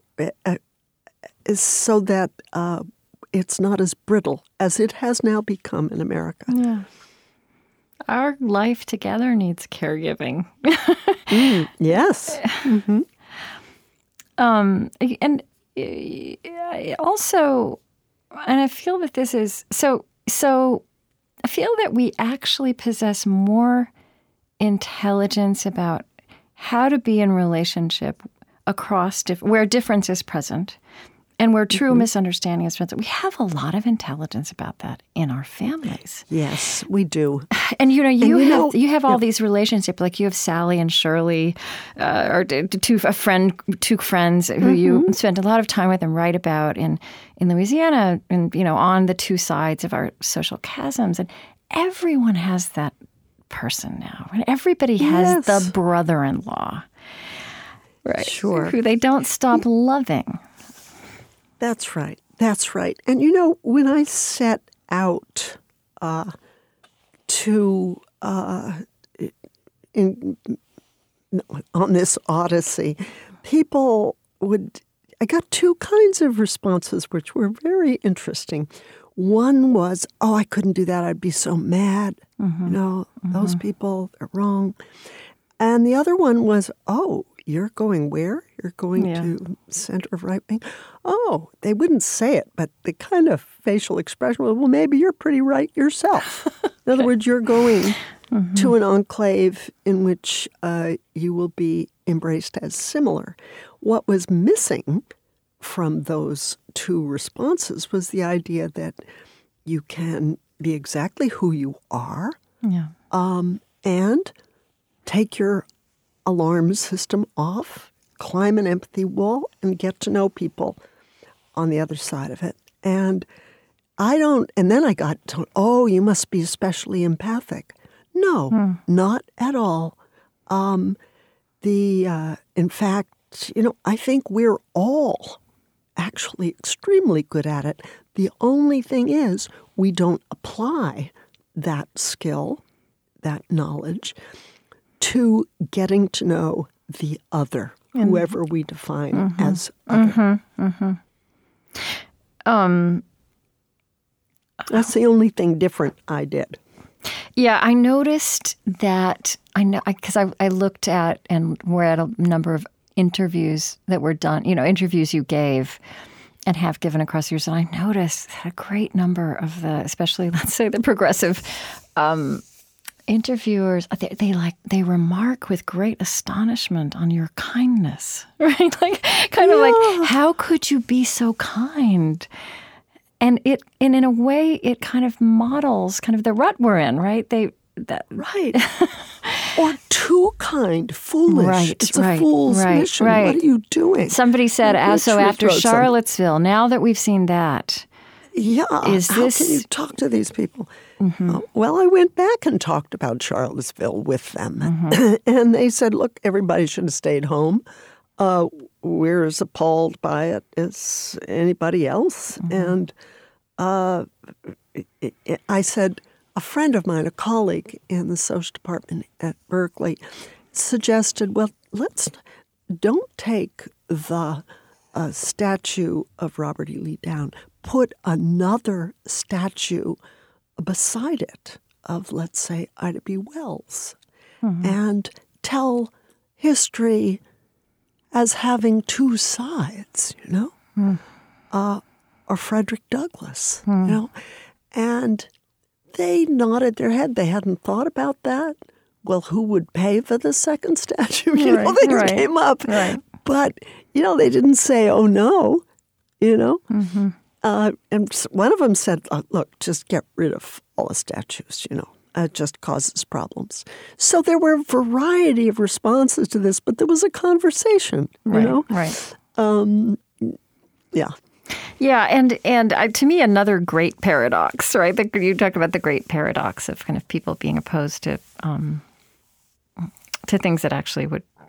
so that it's not as brittle as it has now become in America. Yeah. Our life together needs caregiving. Yes. Mm-hmm. And also, and I feel that this is so I feel that we actually possess more intelligence about how to be in relationship across where difference is present and where true misunderstanding is present. We have a lot of intelligence about that in our families. Yes, we do. And you have all these relationships, like you have Sally and Shirley, or two friends who you spent a lot of time with and write about in Louisiana, and on the two sides of our social chasms. And everyone has that person now, and everybody has the brother-in-law, right? Sure, who they don't stop loving. That's right. That's right. And when I set out on this odyssey, I got 2 kinds of responses which were very interesting. One was, oh, I couldn't do that. I'd be so mad. Those people are wrong. And the other one was, oh, you're going where? You're going to center of right wing? Oh, they wouldn't say it, but the kind of facial expression was, well, maybe you're pretty right yourself. In other words, you're going to an enclave in which you will be embraced as similar. What was missing from those 2 responses was the idea that you can be exactly who you are and take your alarm system off, climb an empathy wall, and get to know people on the other side of it. And then I got told, oh, you must be especially empathic. No, not at all. In fact, I think we're all actually extremely good at it. The only thing is we don't apply that skill, that knowledge, to getting to know the other, whoever we define as other. That's the only thing different I did. Yeah, I noticed that, because I looked at and we're at a number of interviews that were done, interviews you gave and have given across the years, and I noticed that a great number of especially, let's say, the progressive interviewers, they remark with great astonishment on your kindness, right? Like, how could you be so kind? And in a way, it kind of models kind of the rut we're in, right? Right. Or too kind, foolish. Right, it's a fool's mission. Right. What are you doing? Somebody said, so after Charlottesville, now that we've seen that, how can you talk to these people? Well, I went back and talked about Charlottesville with them. And they said, look, everybody should have stayed home. We're as appalled by it as anybody else. And I said, a friend of mine, a colleague in the social department at Berkeley, suggested, well, don't take the a statue of Robert E. Lee down, put another statue beside it of, let's say, Ida B. Wells, and tell history as having two sides, or Frederick Douglass, and they nodded their head. They hadn't thought about that. Well, who would pay for the second statue? Things came up. Right. But, they didn't say, oh, no, And one of them said, look, just get rid of all the statues, It just causes problems. So there were a variety of responses to this, but there was a conversation, Right. Yeah. Yeah, and to me, another great paradox, right? You talked about the great paradox of kind of people being opposed to things that actually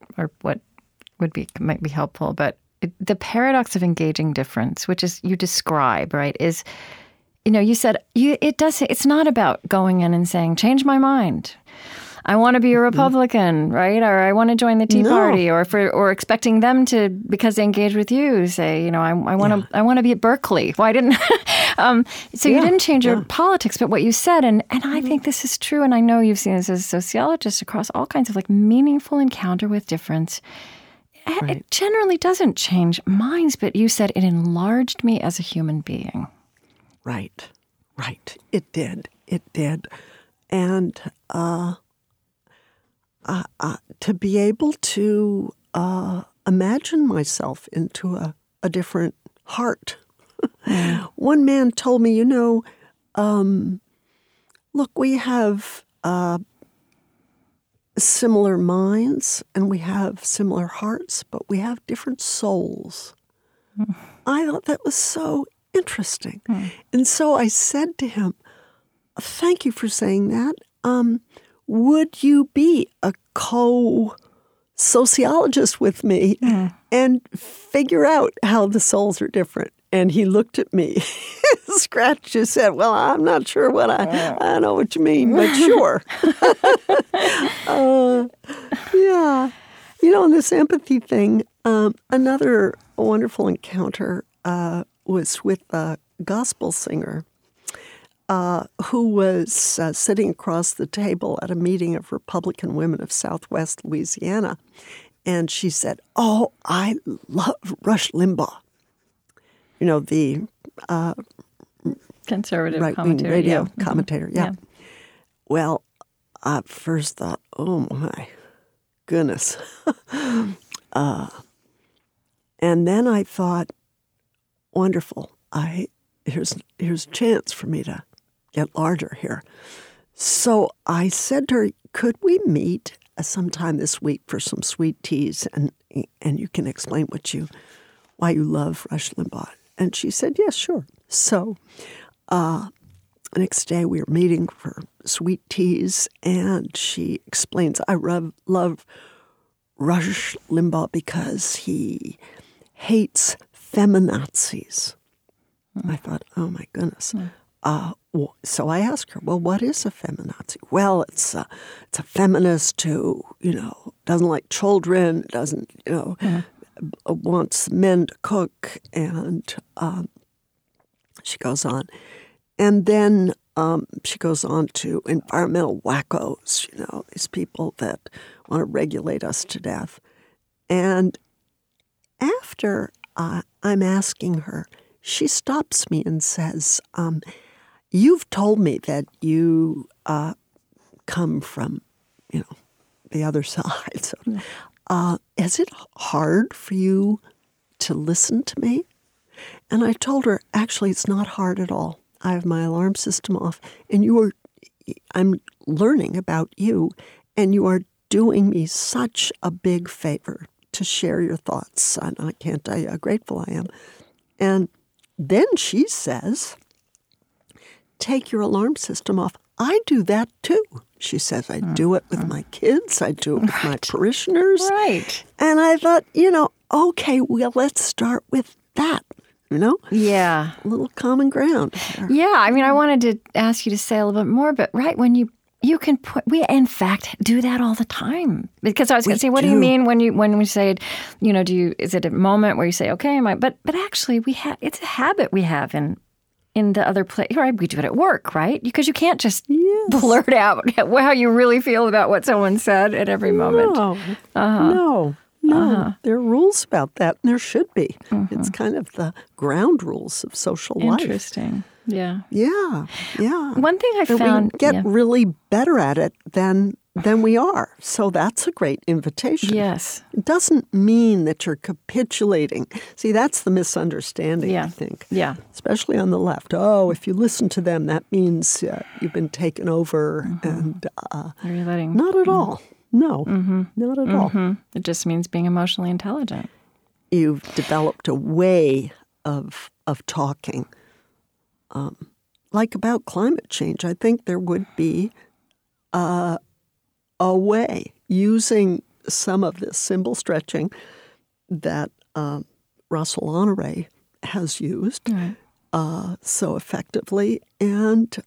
might be helpful. But the paradox of engaging difference, which is you describe, right, is, you said it's not about going in and saying, change my mind. I want to be a Republican, right? Or I want to join the Tea Party, or expecting them to, because they engage with you, say, I want to be at Berkeley. Why didn't? You didn't change your politics, but what you said, and I think this is true, and I know you've seen this as a sociologist across all kinds of meaningful encounter with difference. Right. It generally doesn't change minds, but you said it enlarged me as a human being. Right. It did. And to be able to imagine myself into a different heart. One man told me, look, we have similar minds and we have similar hearts, but we have different souls. I thought that was so interesting. And so I said to him, thank you for saying that. Would you be a co-sociologist with me and figure out how the souls are different? And he looked at me, scratched his head. Well, I'm not sure what I know what you mean, but sure. Yeah. And this empathy thing, another wonderful encounter was with a gospel singer who was sitting across the table at a meeting of Republican women of Southwest Louisiana. And she said, oh, I love Rush Limbaugh. The conservative right-wing commentator. radio commentator. Yeah. Well, I first thought, oh, my goodness. And then I thought, wonderful. Here's a chance for me to get larger here. So I said to her, could we meet sometime this week for some sweet teas and you can explain why you love Rush Limbaugh? And she said, yes, sure. So the next day we were meeting for sweet teas and she explains, I love Rush Limbaugh because he hates feminazis. I thought, oh my goodness. So I asked her, well, what is a feminazi? Well, it's a feminist who, doesn't like children, doesn't, wants men to cook, and she goes on. And then she goes on to environmental wackos, these people that want to regulate us to death. And after I'm asking her, she stops me and says, you've told me that you come from, the other side. So, is it hard for you to listen to me? And I told her, actually, it's not hard at all. I have my alarm system off, and I'm learning about you, and you are doing me such a big favor to share your thoughts. And I can't tell you how grateful I am. And then she says, take your alarm system off. I do that too. She says, I do it with my kids. I do it with my parishioners. Right. And I thought, okay, well, let's start with that, Yeah. A little common ground. Yeah. I mean, I wanted to ask you to say a little bit more, but right, when you You can we in fact do that all the time. Because I was going to say, what do you mean when we say, is it a moment where you say, okay, but actually it's a habit we have in the other place, right? We do it at work, right? Because you can't just blurt out how you really feel about what someone said at every moment. No. There are rules about that, and there should be. It's kind of the ground rules of social life. Interesting. Yeah. Yeah. One thing I found... We get really better at it than we are. So that's a great invitation. Yes. It doesn't mean that you're capitulating. See, that's the misunderstanding, I think. Yeah. Especially on the left. Oh, if you listen to them, that means you've been taken over. And you're letting... Not at all. No, not at all. It just means being emotionally intelligent. You've developed a way of talking. Like about climate change, I think there would be a way, using some of this symbol stretching that Russell Honore has used so effectively, and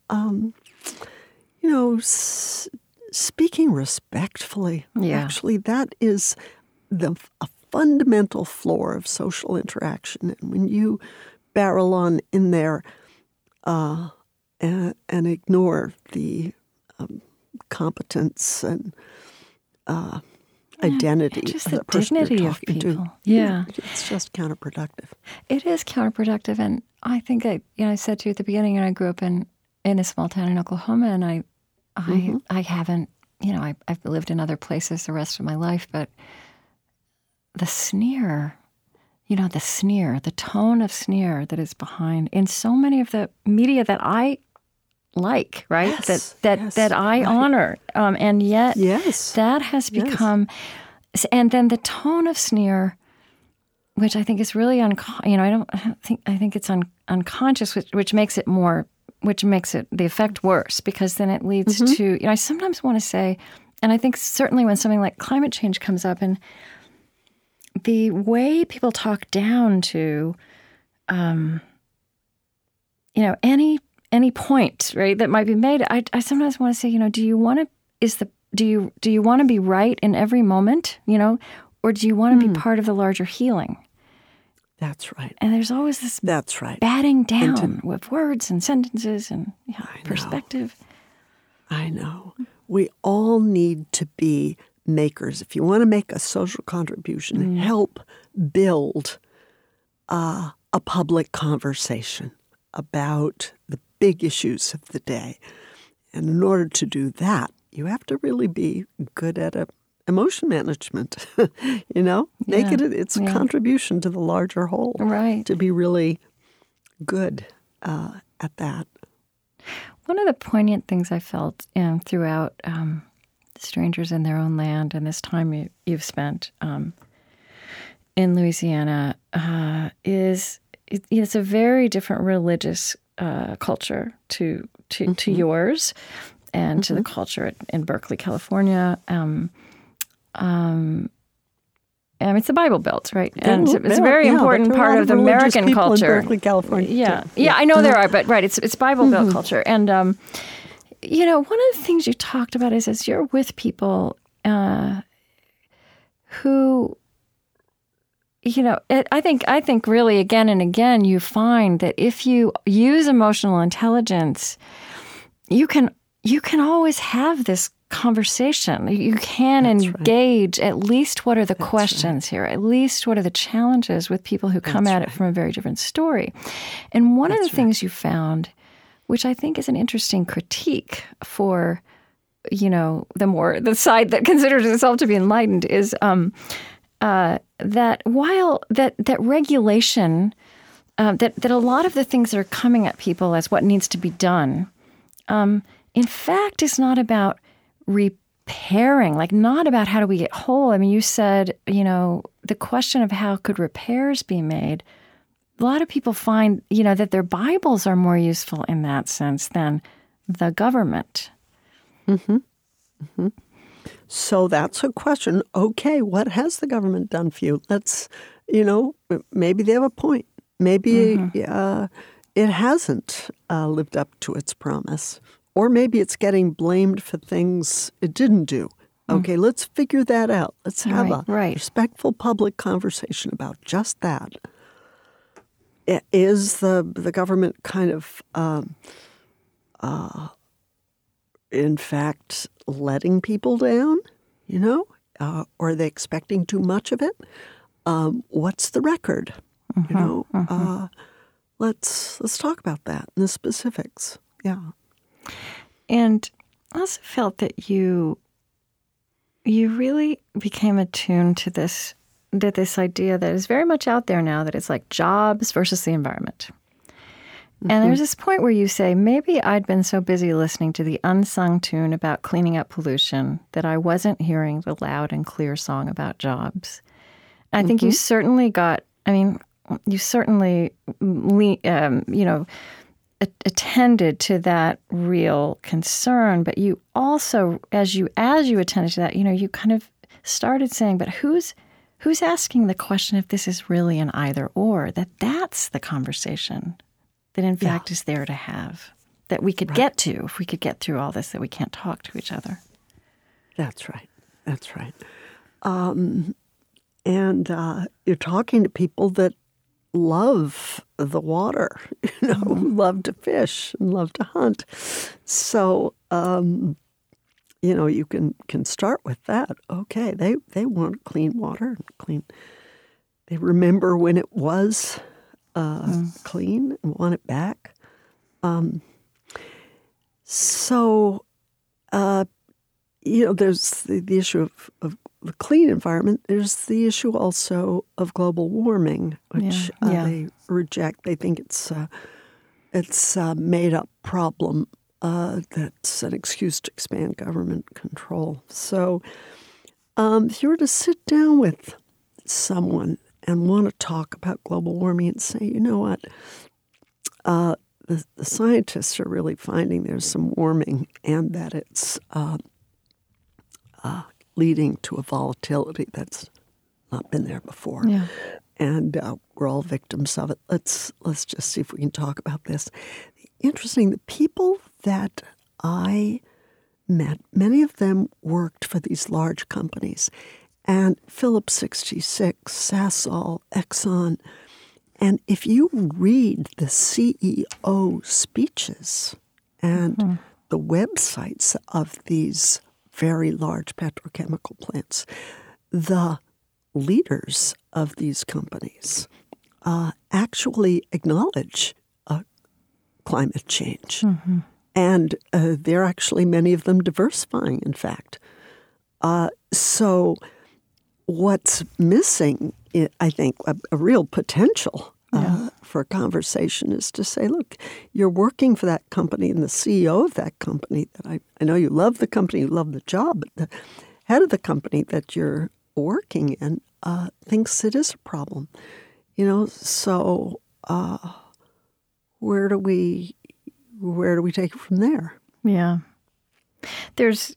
speaking respectfully. Actually, that is a fundamental floor of social interaction. And when you barrel on in there and ignore the competence and identity just of the the person dignity you're of talking people. to, Yeah. it's just counterproductive. It is counterproductive, and I think I said to you at the beginning, I grew up in a small town in Oklahoma, and I haven't, I've lived in other places the rest of my life, but the sneer, the tone of sneer that is behind in so many of the media that I like, right? Yes, that I honor, and yet that has become, and then the tone of sneer, which I think is really I think it's unconscious, which makes it the effect worse, because then it leads to, I sometimes want to say, and I think certainly when something like climate change comes up, and the way people talk down to, any point, right, that might be made, I sometimes want to say, do you want to be right in every moment, or do you want to be part of the larger healing? That's right. And there's always this batting down with words and sentences and perspective. I know. We all need to be makers. If you want to make a social contribution, help build a public conversation about the big issues of the day. And in order to do that, you have to really be good at emotion management, it's a contribution to the larger whole. Right. To be really good at that. One of the poignant things I felt throughout Strangers in Their Own Land and this time you've spent in Louisiana is it's a very different religious culture to yours and to the culture in Berkeley, California. It's the Bible Belt, right? And it's a very important part of the American culture. In Berkeley, California. Yeah, I know there are, but right, it's Bible Belt culture. And one of the things you talked about is you're with people who, I think really again and again you find that if you use emotional intelligence, you can always have this conversation. You can engage at least what are the questions here, at least what are the challenges with people who come at it from a very different story. And one of the things you found, which I think is an interesting critique for, the side that considers itself to be enlightened, is that while that regulation, that a lot of the things that are coming at people as what needs to be done, in fact, is not about repairing, not about how do we get whole. I mean, you said, the question of how could repairs be made, a lot of people find, that their Bibles are more useful in that sense than the government. So that's a question. Okay, what has the government done for you? Let's, maybe they have a point. Maybe it hasn't lived up to its promise. or maybe it's getting blamed for things it didn't do. Okay, let's figure that out. Let's have a respectful public conversation about just that. Is the government kind of, in fact, letting people down? Or are they expecting too much of it? What's the record? Let's talk about that in the specifics. Yeah. And I also felt that you really became attuned to this idea that is very much out there now, that it's like jobs versus the environment. And there's this point where you say, maybe I'd been so busy listening to the unsung tune about cleaning up pollution that I wasn't hearing the loud and clear song about jobs. And I think you certainly attended to that real concern, but you also, as you attended to that, you kind of started saying, but who's asking the question if this is really an either or, that's the conversation that in fact is there to have, that we could get to if we could get through all this, that we can't talk to each other. That's right. And you're talking to people that love the water, love to fish and love to hunt. So, you can start with that. Okay, they want clean water, they remember when it was clean and want it back. There's the issue of the clean environment. There's the issue also of global warming, which they reject. They think it's a made-up problem that's an excuse to expand government control. So if you were to sit down with someone and want to talk about global warming and say, you know what, the scientists are really finding there's some warming and that it's leading to a volatility that's not been there before. Yeah. And we're all victims of it. Let's just see if we can talk about this. Interesting, the people that I met, many of them worked for these large companies. And Phillips 66, Sasol, Exxon. And if you read the CEO speeches and the websites of these very large petrochemical plants, the leaders of these companies actually acknowledge climate change. And they're actually, many of them, diversifying, in fact. So what's missing, I think, a real potential for a conversation is to say, look, you're working for that company, and the CEO of that company, that I know you love the company, you love the job, but the head of the company that you're working in thinks it is a problem. So where do we take it from there? Yeah. There's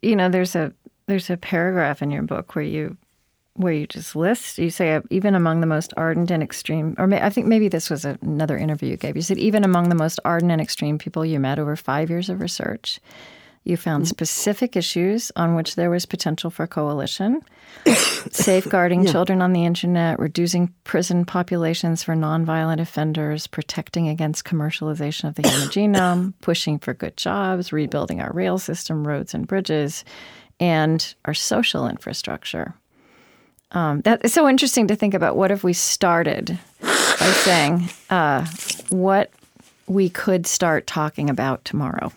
a paragraph in your book where you just list, you say, even among the most ardent and extreme, or I think maybe this was another interview you gave. You said, even among the most ardent and extreme people you met over 5 years of research, you found specific issues on which there was potential for coalition, safeguarding children on the internet, reducing prison populations for nonviolent offenders, protecting against commercialization of the human genome, pushing for good jobs, rebuilding our rail system, roads and bridges, and our social infrastructure. It's so interesting to think about, what if we started by saying what we could start talking about tomorrow.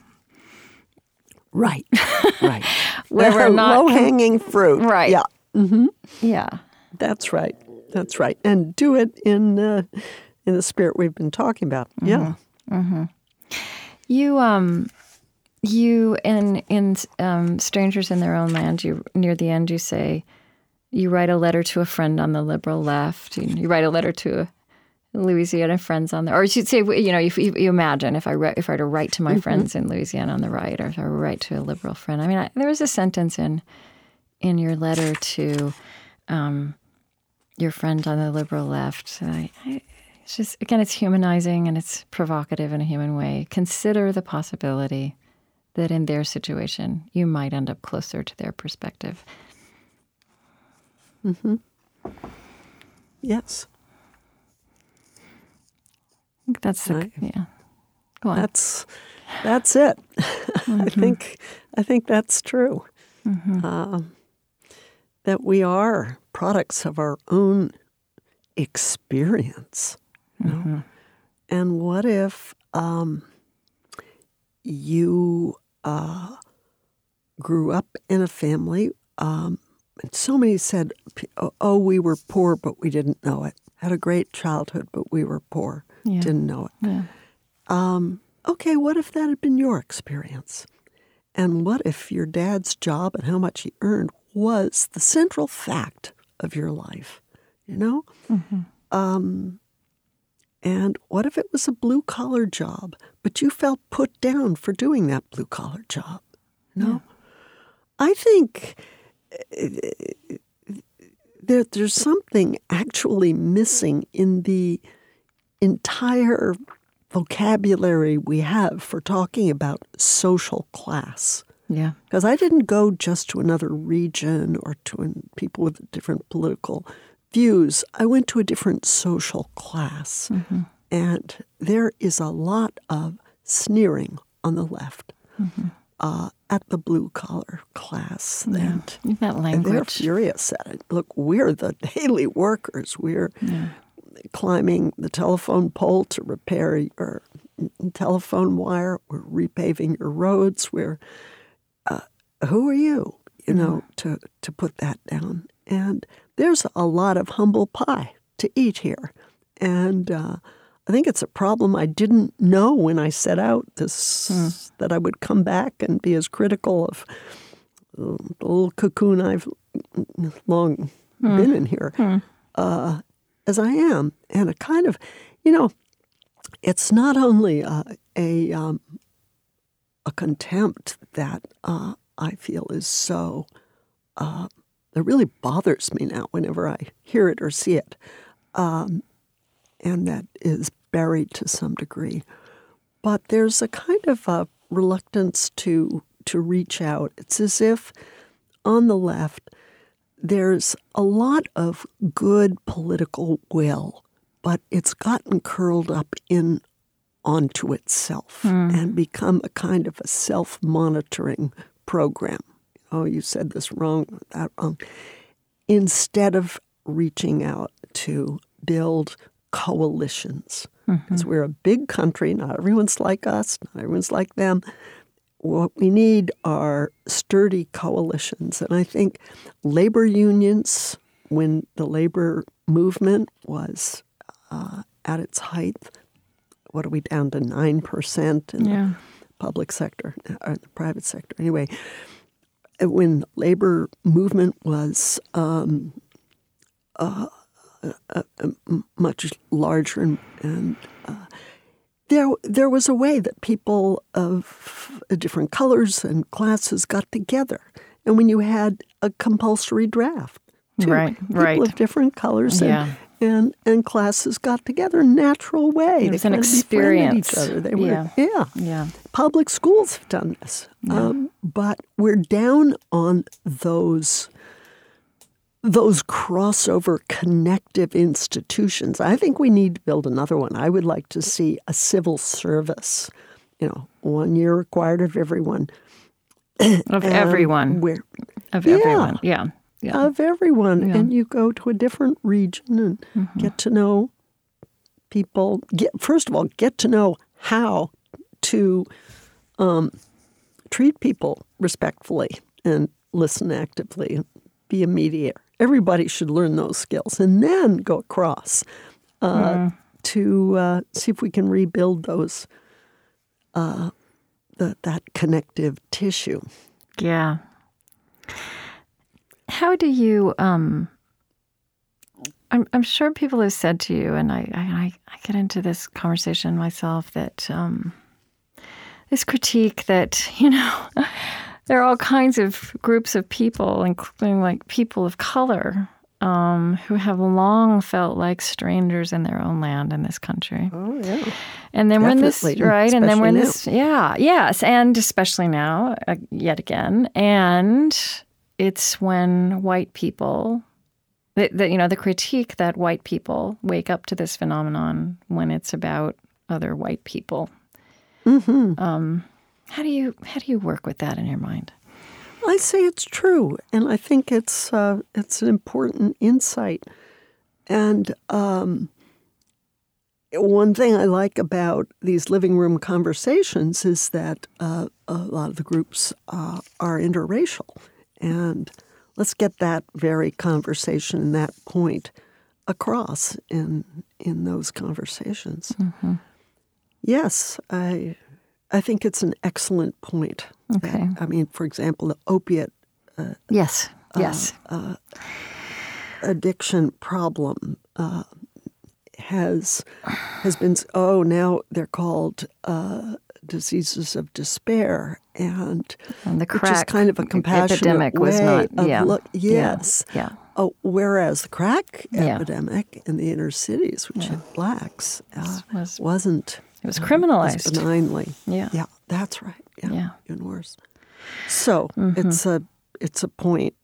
Right. Where we're not low-hanging fruit. Right. Yeah. Mm-hmm. Yeah. That's right. And do it in the spirit we've been talking about. Mm-hmm. Yeah. Mm-hmm. You in Strangers in Their Own Land, near the end, you say, you write a letter to a friend on the liberal left. You write a letter to Louisiana friends on the, or you should say, you imagine if I were to write to my friends in Louisiana on the right, or if I were to write to a liberal friend. I mean, there was a sentence in your letter to your friend on the liberal left. It's just, again, it's humanizing and it's provocative in a human way. Consider the possibility that in their situation you might end up closer to their perspective. Mm-hmm. Yes. I think that's yeah. Go on. That's it. I think that's true. That we are products of our own experience. You know? And what if you grew up in a family, and so many said, oh, we were poor, but we didn't know it. Had a great childhood, but we were poor. Yeah. Didn't know it. Yeah. Okay, what if that had been your experience? And what if your dad's job and how much he earned was the central fact of your life, you know? And what if it was a blue-collar job, but you felt put down for doing that blue-collar job? You know? Yeah. I think there's something actually missing in the entire vocabulary we have for talking about social class. Yeah. Because I didn't go just to another region or to people with different political views. I went to a different social class. And there is a lot of sneering on the left at the blue-collar class. Yeah. That language. And they're furious at it. Look, we're the daily workers. We're climbing the telephone pole to repair your telephone wire. We're repaving your roads. We're who are you, to put that down? And there's a lot of humble pie to eat here. And I think it's a problem I didn't know when I set out this, that I would come back and be as critical of the little cocoon I've long been in here as I am. And a kind of, it's not only a contempt that I feel is so, that really bothers me now whenever I hear it or see it. And that is buried to some degree. But there's a kind of a reluctance to reach out. It's as if on the left there's a lot of good political will, but it's gotten curled up in onto itself and become a kind of a self-monitoring program. Oh, you said this wrong, that wrong. Instead of reaching out to build coalitions. Because we're a big country. Not everyone's like us. Not everyone's like them. What we need are sturdy coalitions. And I think labor unions, when the labor movement was at its height, what are we down to 9% in the public sector, or the private sector? Anyway, when the labor movement was much larger, and there was a way that people of different colors and classes got together. And when you had a compulsory draft, too, people of different colors and classes got together in a natural way. It was an experience. Each other. They were, Public schools have done this. But we're down on those crossover connective institutions. I think we need to build another one. I would like to see a civil service, 1 year required of everyone. Of everyone. Everyone. Yeah. Of everyone. Yeah. And you go to a different region and get to know people. First of all, get to know how to treat people respectfully and listen actively and be a mediator. Everybody should learn those skills and then go across to see if we can rebuild those that connective tissue. Yeah. How do you? I'm sure people have said to you, and I get into this conversation myself, that this critique that there are all kinds of groups of people, including like people of color, who have long felt like strangers in their own land in this country. Oh, yeah. And then when this, right? And then when now. this, yes, and especially now, yet again. And it's when white people, the critique that white people wake up to this phenomenon when it's about other white people. Mm-hmm. How do you work with that in your mind? I say it's true, and I think it's an important insight. And one thing I like about these living room conversations is that a lot of the groups are interracial, and let's get that very conversation and that point across in those conversations. Mm-hmm. Yes, I think it's an excellent point. Okay. For example, the opiate yes. addiction problem has been, now they're called diseases of despair, and the crack which is kind of a compassionate epidemic was way not, of look. Yes. Yeah. Oh, whereas the crack epidemic in the inner cities, which hit blacks, wasn't. It was criminalized. As benignly. Yeah. Yeah, that's right. Yeah. Even worse. So it's a point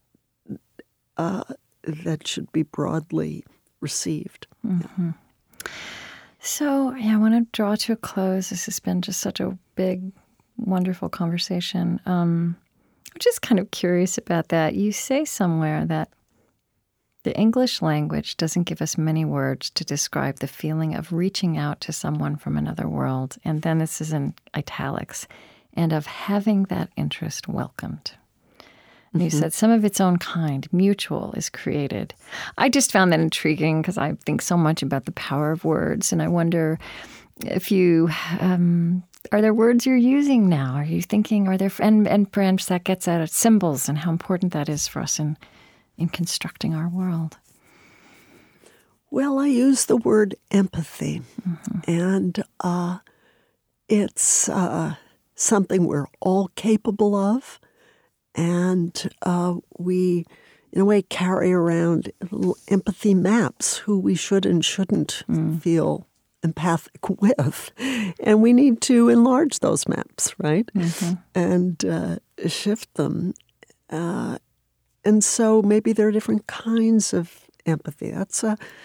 that should be broadly received. Mm-hmm. So, I want to draw to a close. This has been just such a big, wonderful conversation. I'm just kind of curious about that. You say somewhere that the English language doesn't give us many words to describe the feeling of reaching out to someone from another world. And then this is in italics. And of having that interest welcomed. And you said some of its own kind, mutual, is created. I just found that intriguing because I think so much about the power of words. And I wonder if you, are there words you're using now? Are you thinking, and perhaps that gets at symbols and how important that is for us in constructing our world? Well, I use the word empathy, and it's something we're all capable of, and we, in a way, carry around little empathy maps, who we should and shouldn't feel empathic with, and we need to enlarge those maps, right? And shift them. And so maybe there are different kinds of empathy. That's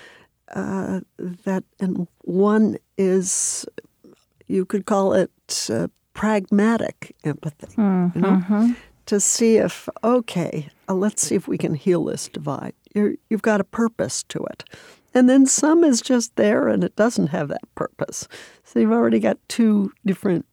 and one is, you could call it pragmatic empathy. To see if, let's see if we can heal this divide. You've got a purpose to it. And then some is just there and it doesn't have that purpose. So you've already got two different,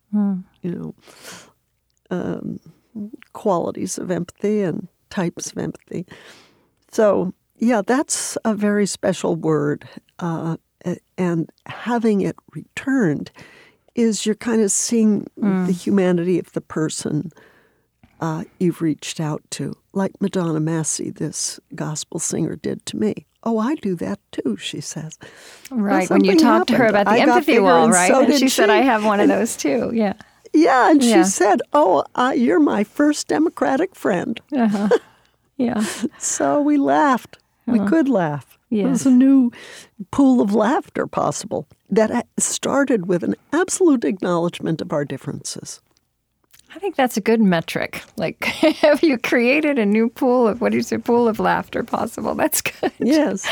qualities of empathy and types of empathy. So, that's a very special word. And having it returned is you're kind of seeing the humanity of the person you've reached out to, like Madonna Massey, this gospel singer, did to me. Oh, I do that too, she says. Right, when you talked to her about the empathy wall, right? So and she said, I have one of those too, yeah. Yeah, and she said, you're my first Democratic friend. Yeah. So we laughed. We could laugh. Yes. There was a new pool of laughter possible that started with an absolute acknowledgement of our differences. I think that's a good metric. Like, have you created a new pool of, pool of laughter possible? That's good. Yes.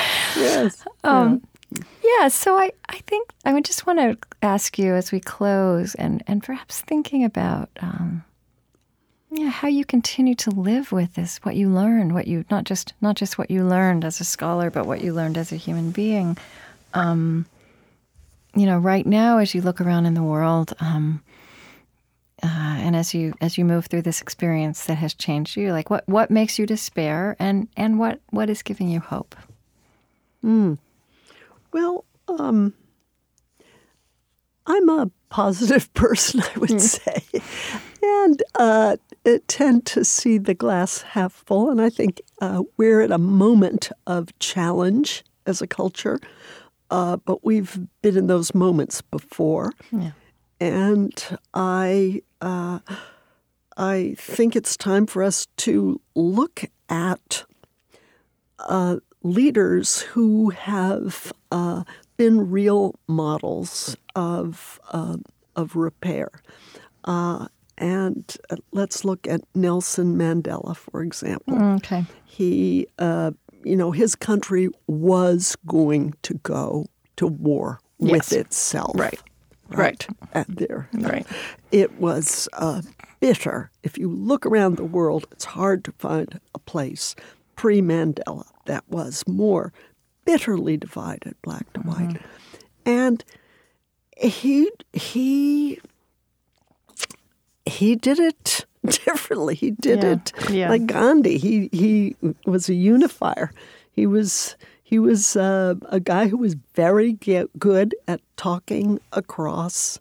So I think I would just want to ask you as we close and perhaps thinking about how you continue to live with this, what you learned, not just what you learned as a scholar, but what you learned as a human being. Right now, as you look around in the world, and as you move through this experience that has changed you, like what makes you despair, and what is giving you hope? Well, I'm a positive person, I would say, and tend to see the glass half full. And I think we're at a moment of challenge as a culture, but we've been in those moments before. Yeah. And I think it's time for us to look at leaders who have been real models of repair. And let's look at Nelson Mandela, for example. Okay. He, his country was going to go to war with itself. Right. It was bitter. If you look around the world, it's hard to find a place pre-Mandela that was more bitterly divided, black to white. And he did it differently. He did it like Gandhi. He was a unifier. He was a guy who was very good at talking across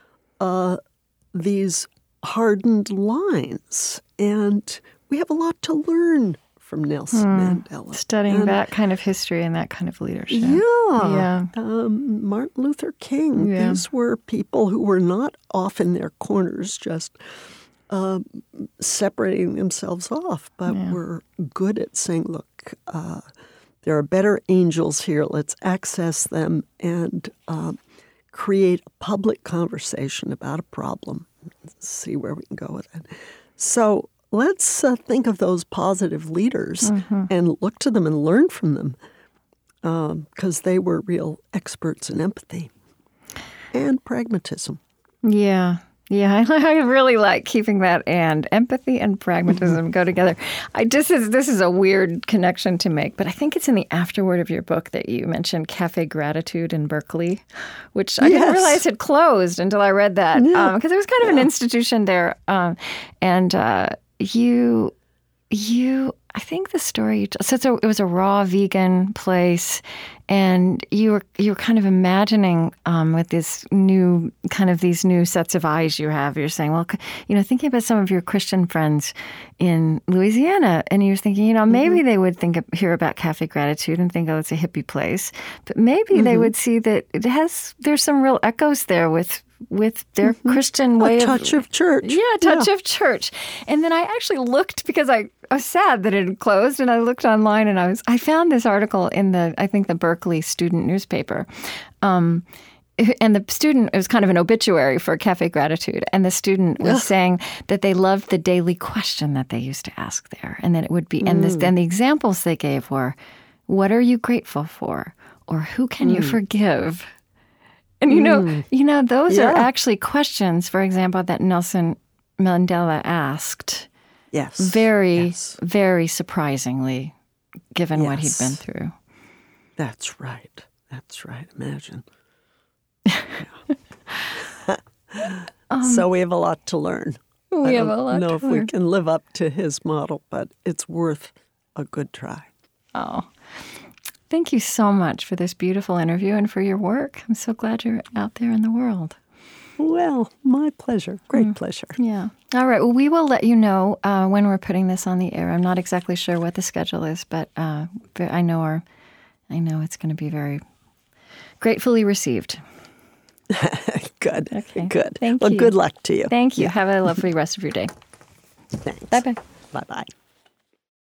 these hardened lines. And we have a lot to learn from Nelson Mandela. Studying that kind of history and that kind of leadership. Yeah. Martin Luther King. Yeah. These were people who were not off in their corners, just separating themselves off, but were good at saying, look, there are better angels here. Let's access them and create a public conversation about a problem. See where we can go with it. So let's think of those positive leaders and look to them and learn from them because they were real experts in empathy and pragmatism. Yeah. Yeah, I really like keeping that, and empathy and pragmatism go together. This is a weird connection to make, but I think it's in the afterword of your book that you mentioned Cafe Gratitude in Berkeley, which I didn't realize had closed until I read that, because it was kind of an institution there. I think the story, so it was a raw vegan place, and you were kind of imagining with these new sets of eyes you have. You're saying, well, thinking about some of your Christian friends in Louisiana, and you're thinking, maybe they would hear about Cafe Gratitude and think, oh, it's a hippie place, but maybe they would see that there's some real echoes there with their Christian way a touch of church. Yeah, a touch of church. And then I actually looked, because I was sad that it had closed, and I looked online and I found this article in the Berkeley student newspaper. And the student, it was kind of an obituary for Cafe Gratitude, and the student was saying that they loved the daily question that they used to ask there, and that it would be, and then the examples they gave were, what are you grateful for? Or who can you forgive? And those are actually questions, for example, that Nelson Mandela asked. Yes. Very, very surprisingly, given what he'd been through. That's right. Imagine. So we have a lot to learn. I don't know if we can live up to his model, but it's worth a good try. Oh. Thank you so much for this beautiful interview and for your work. I'm so glad you're out there in the world. Well, my pleasure. Great pleasure. Yeah. All right. Well, we will let you know when we're putting this on the air. I'm not exactly sure what the schedule is, but I know it's going to be very gratefully received. Good. Okay. Good. Thank you. Well, good luck to you. Thank you. Have a lovely rest of your day. Thanks. Bye-bye. Bye-bye.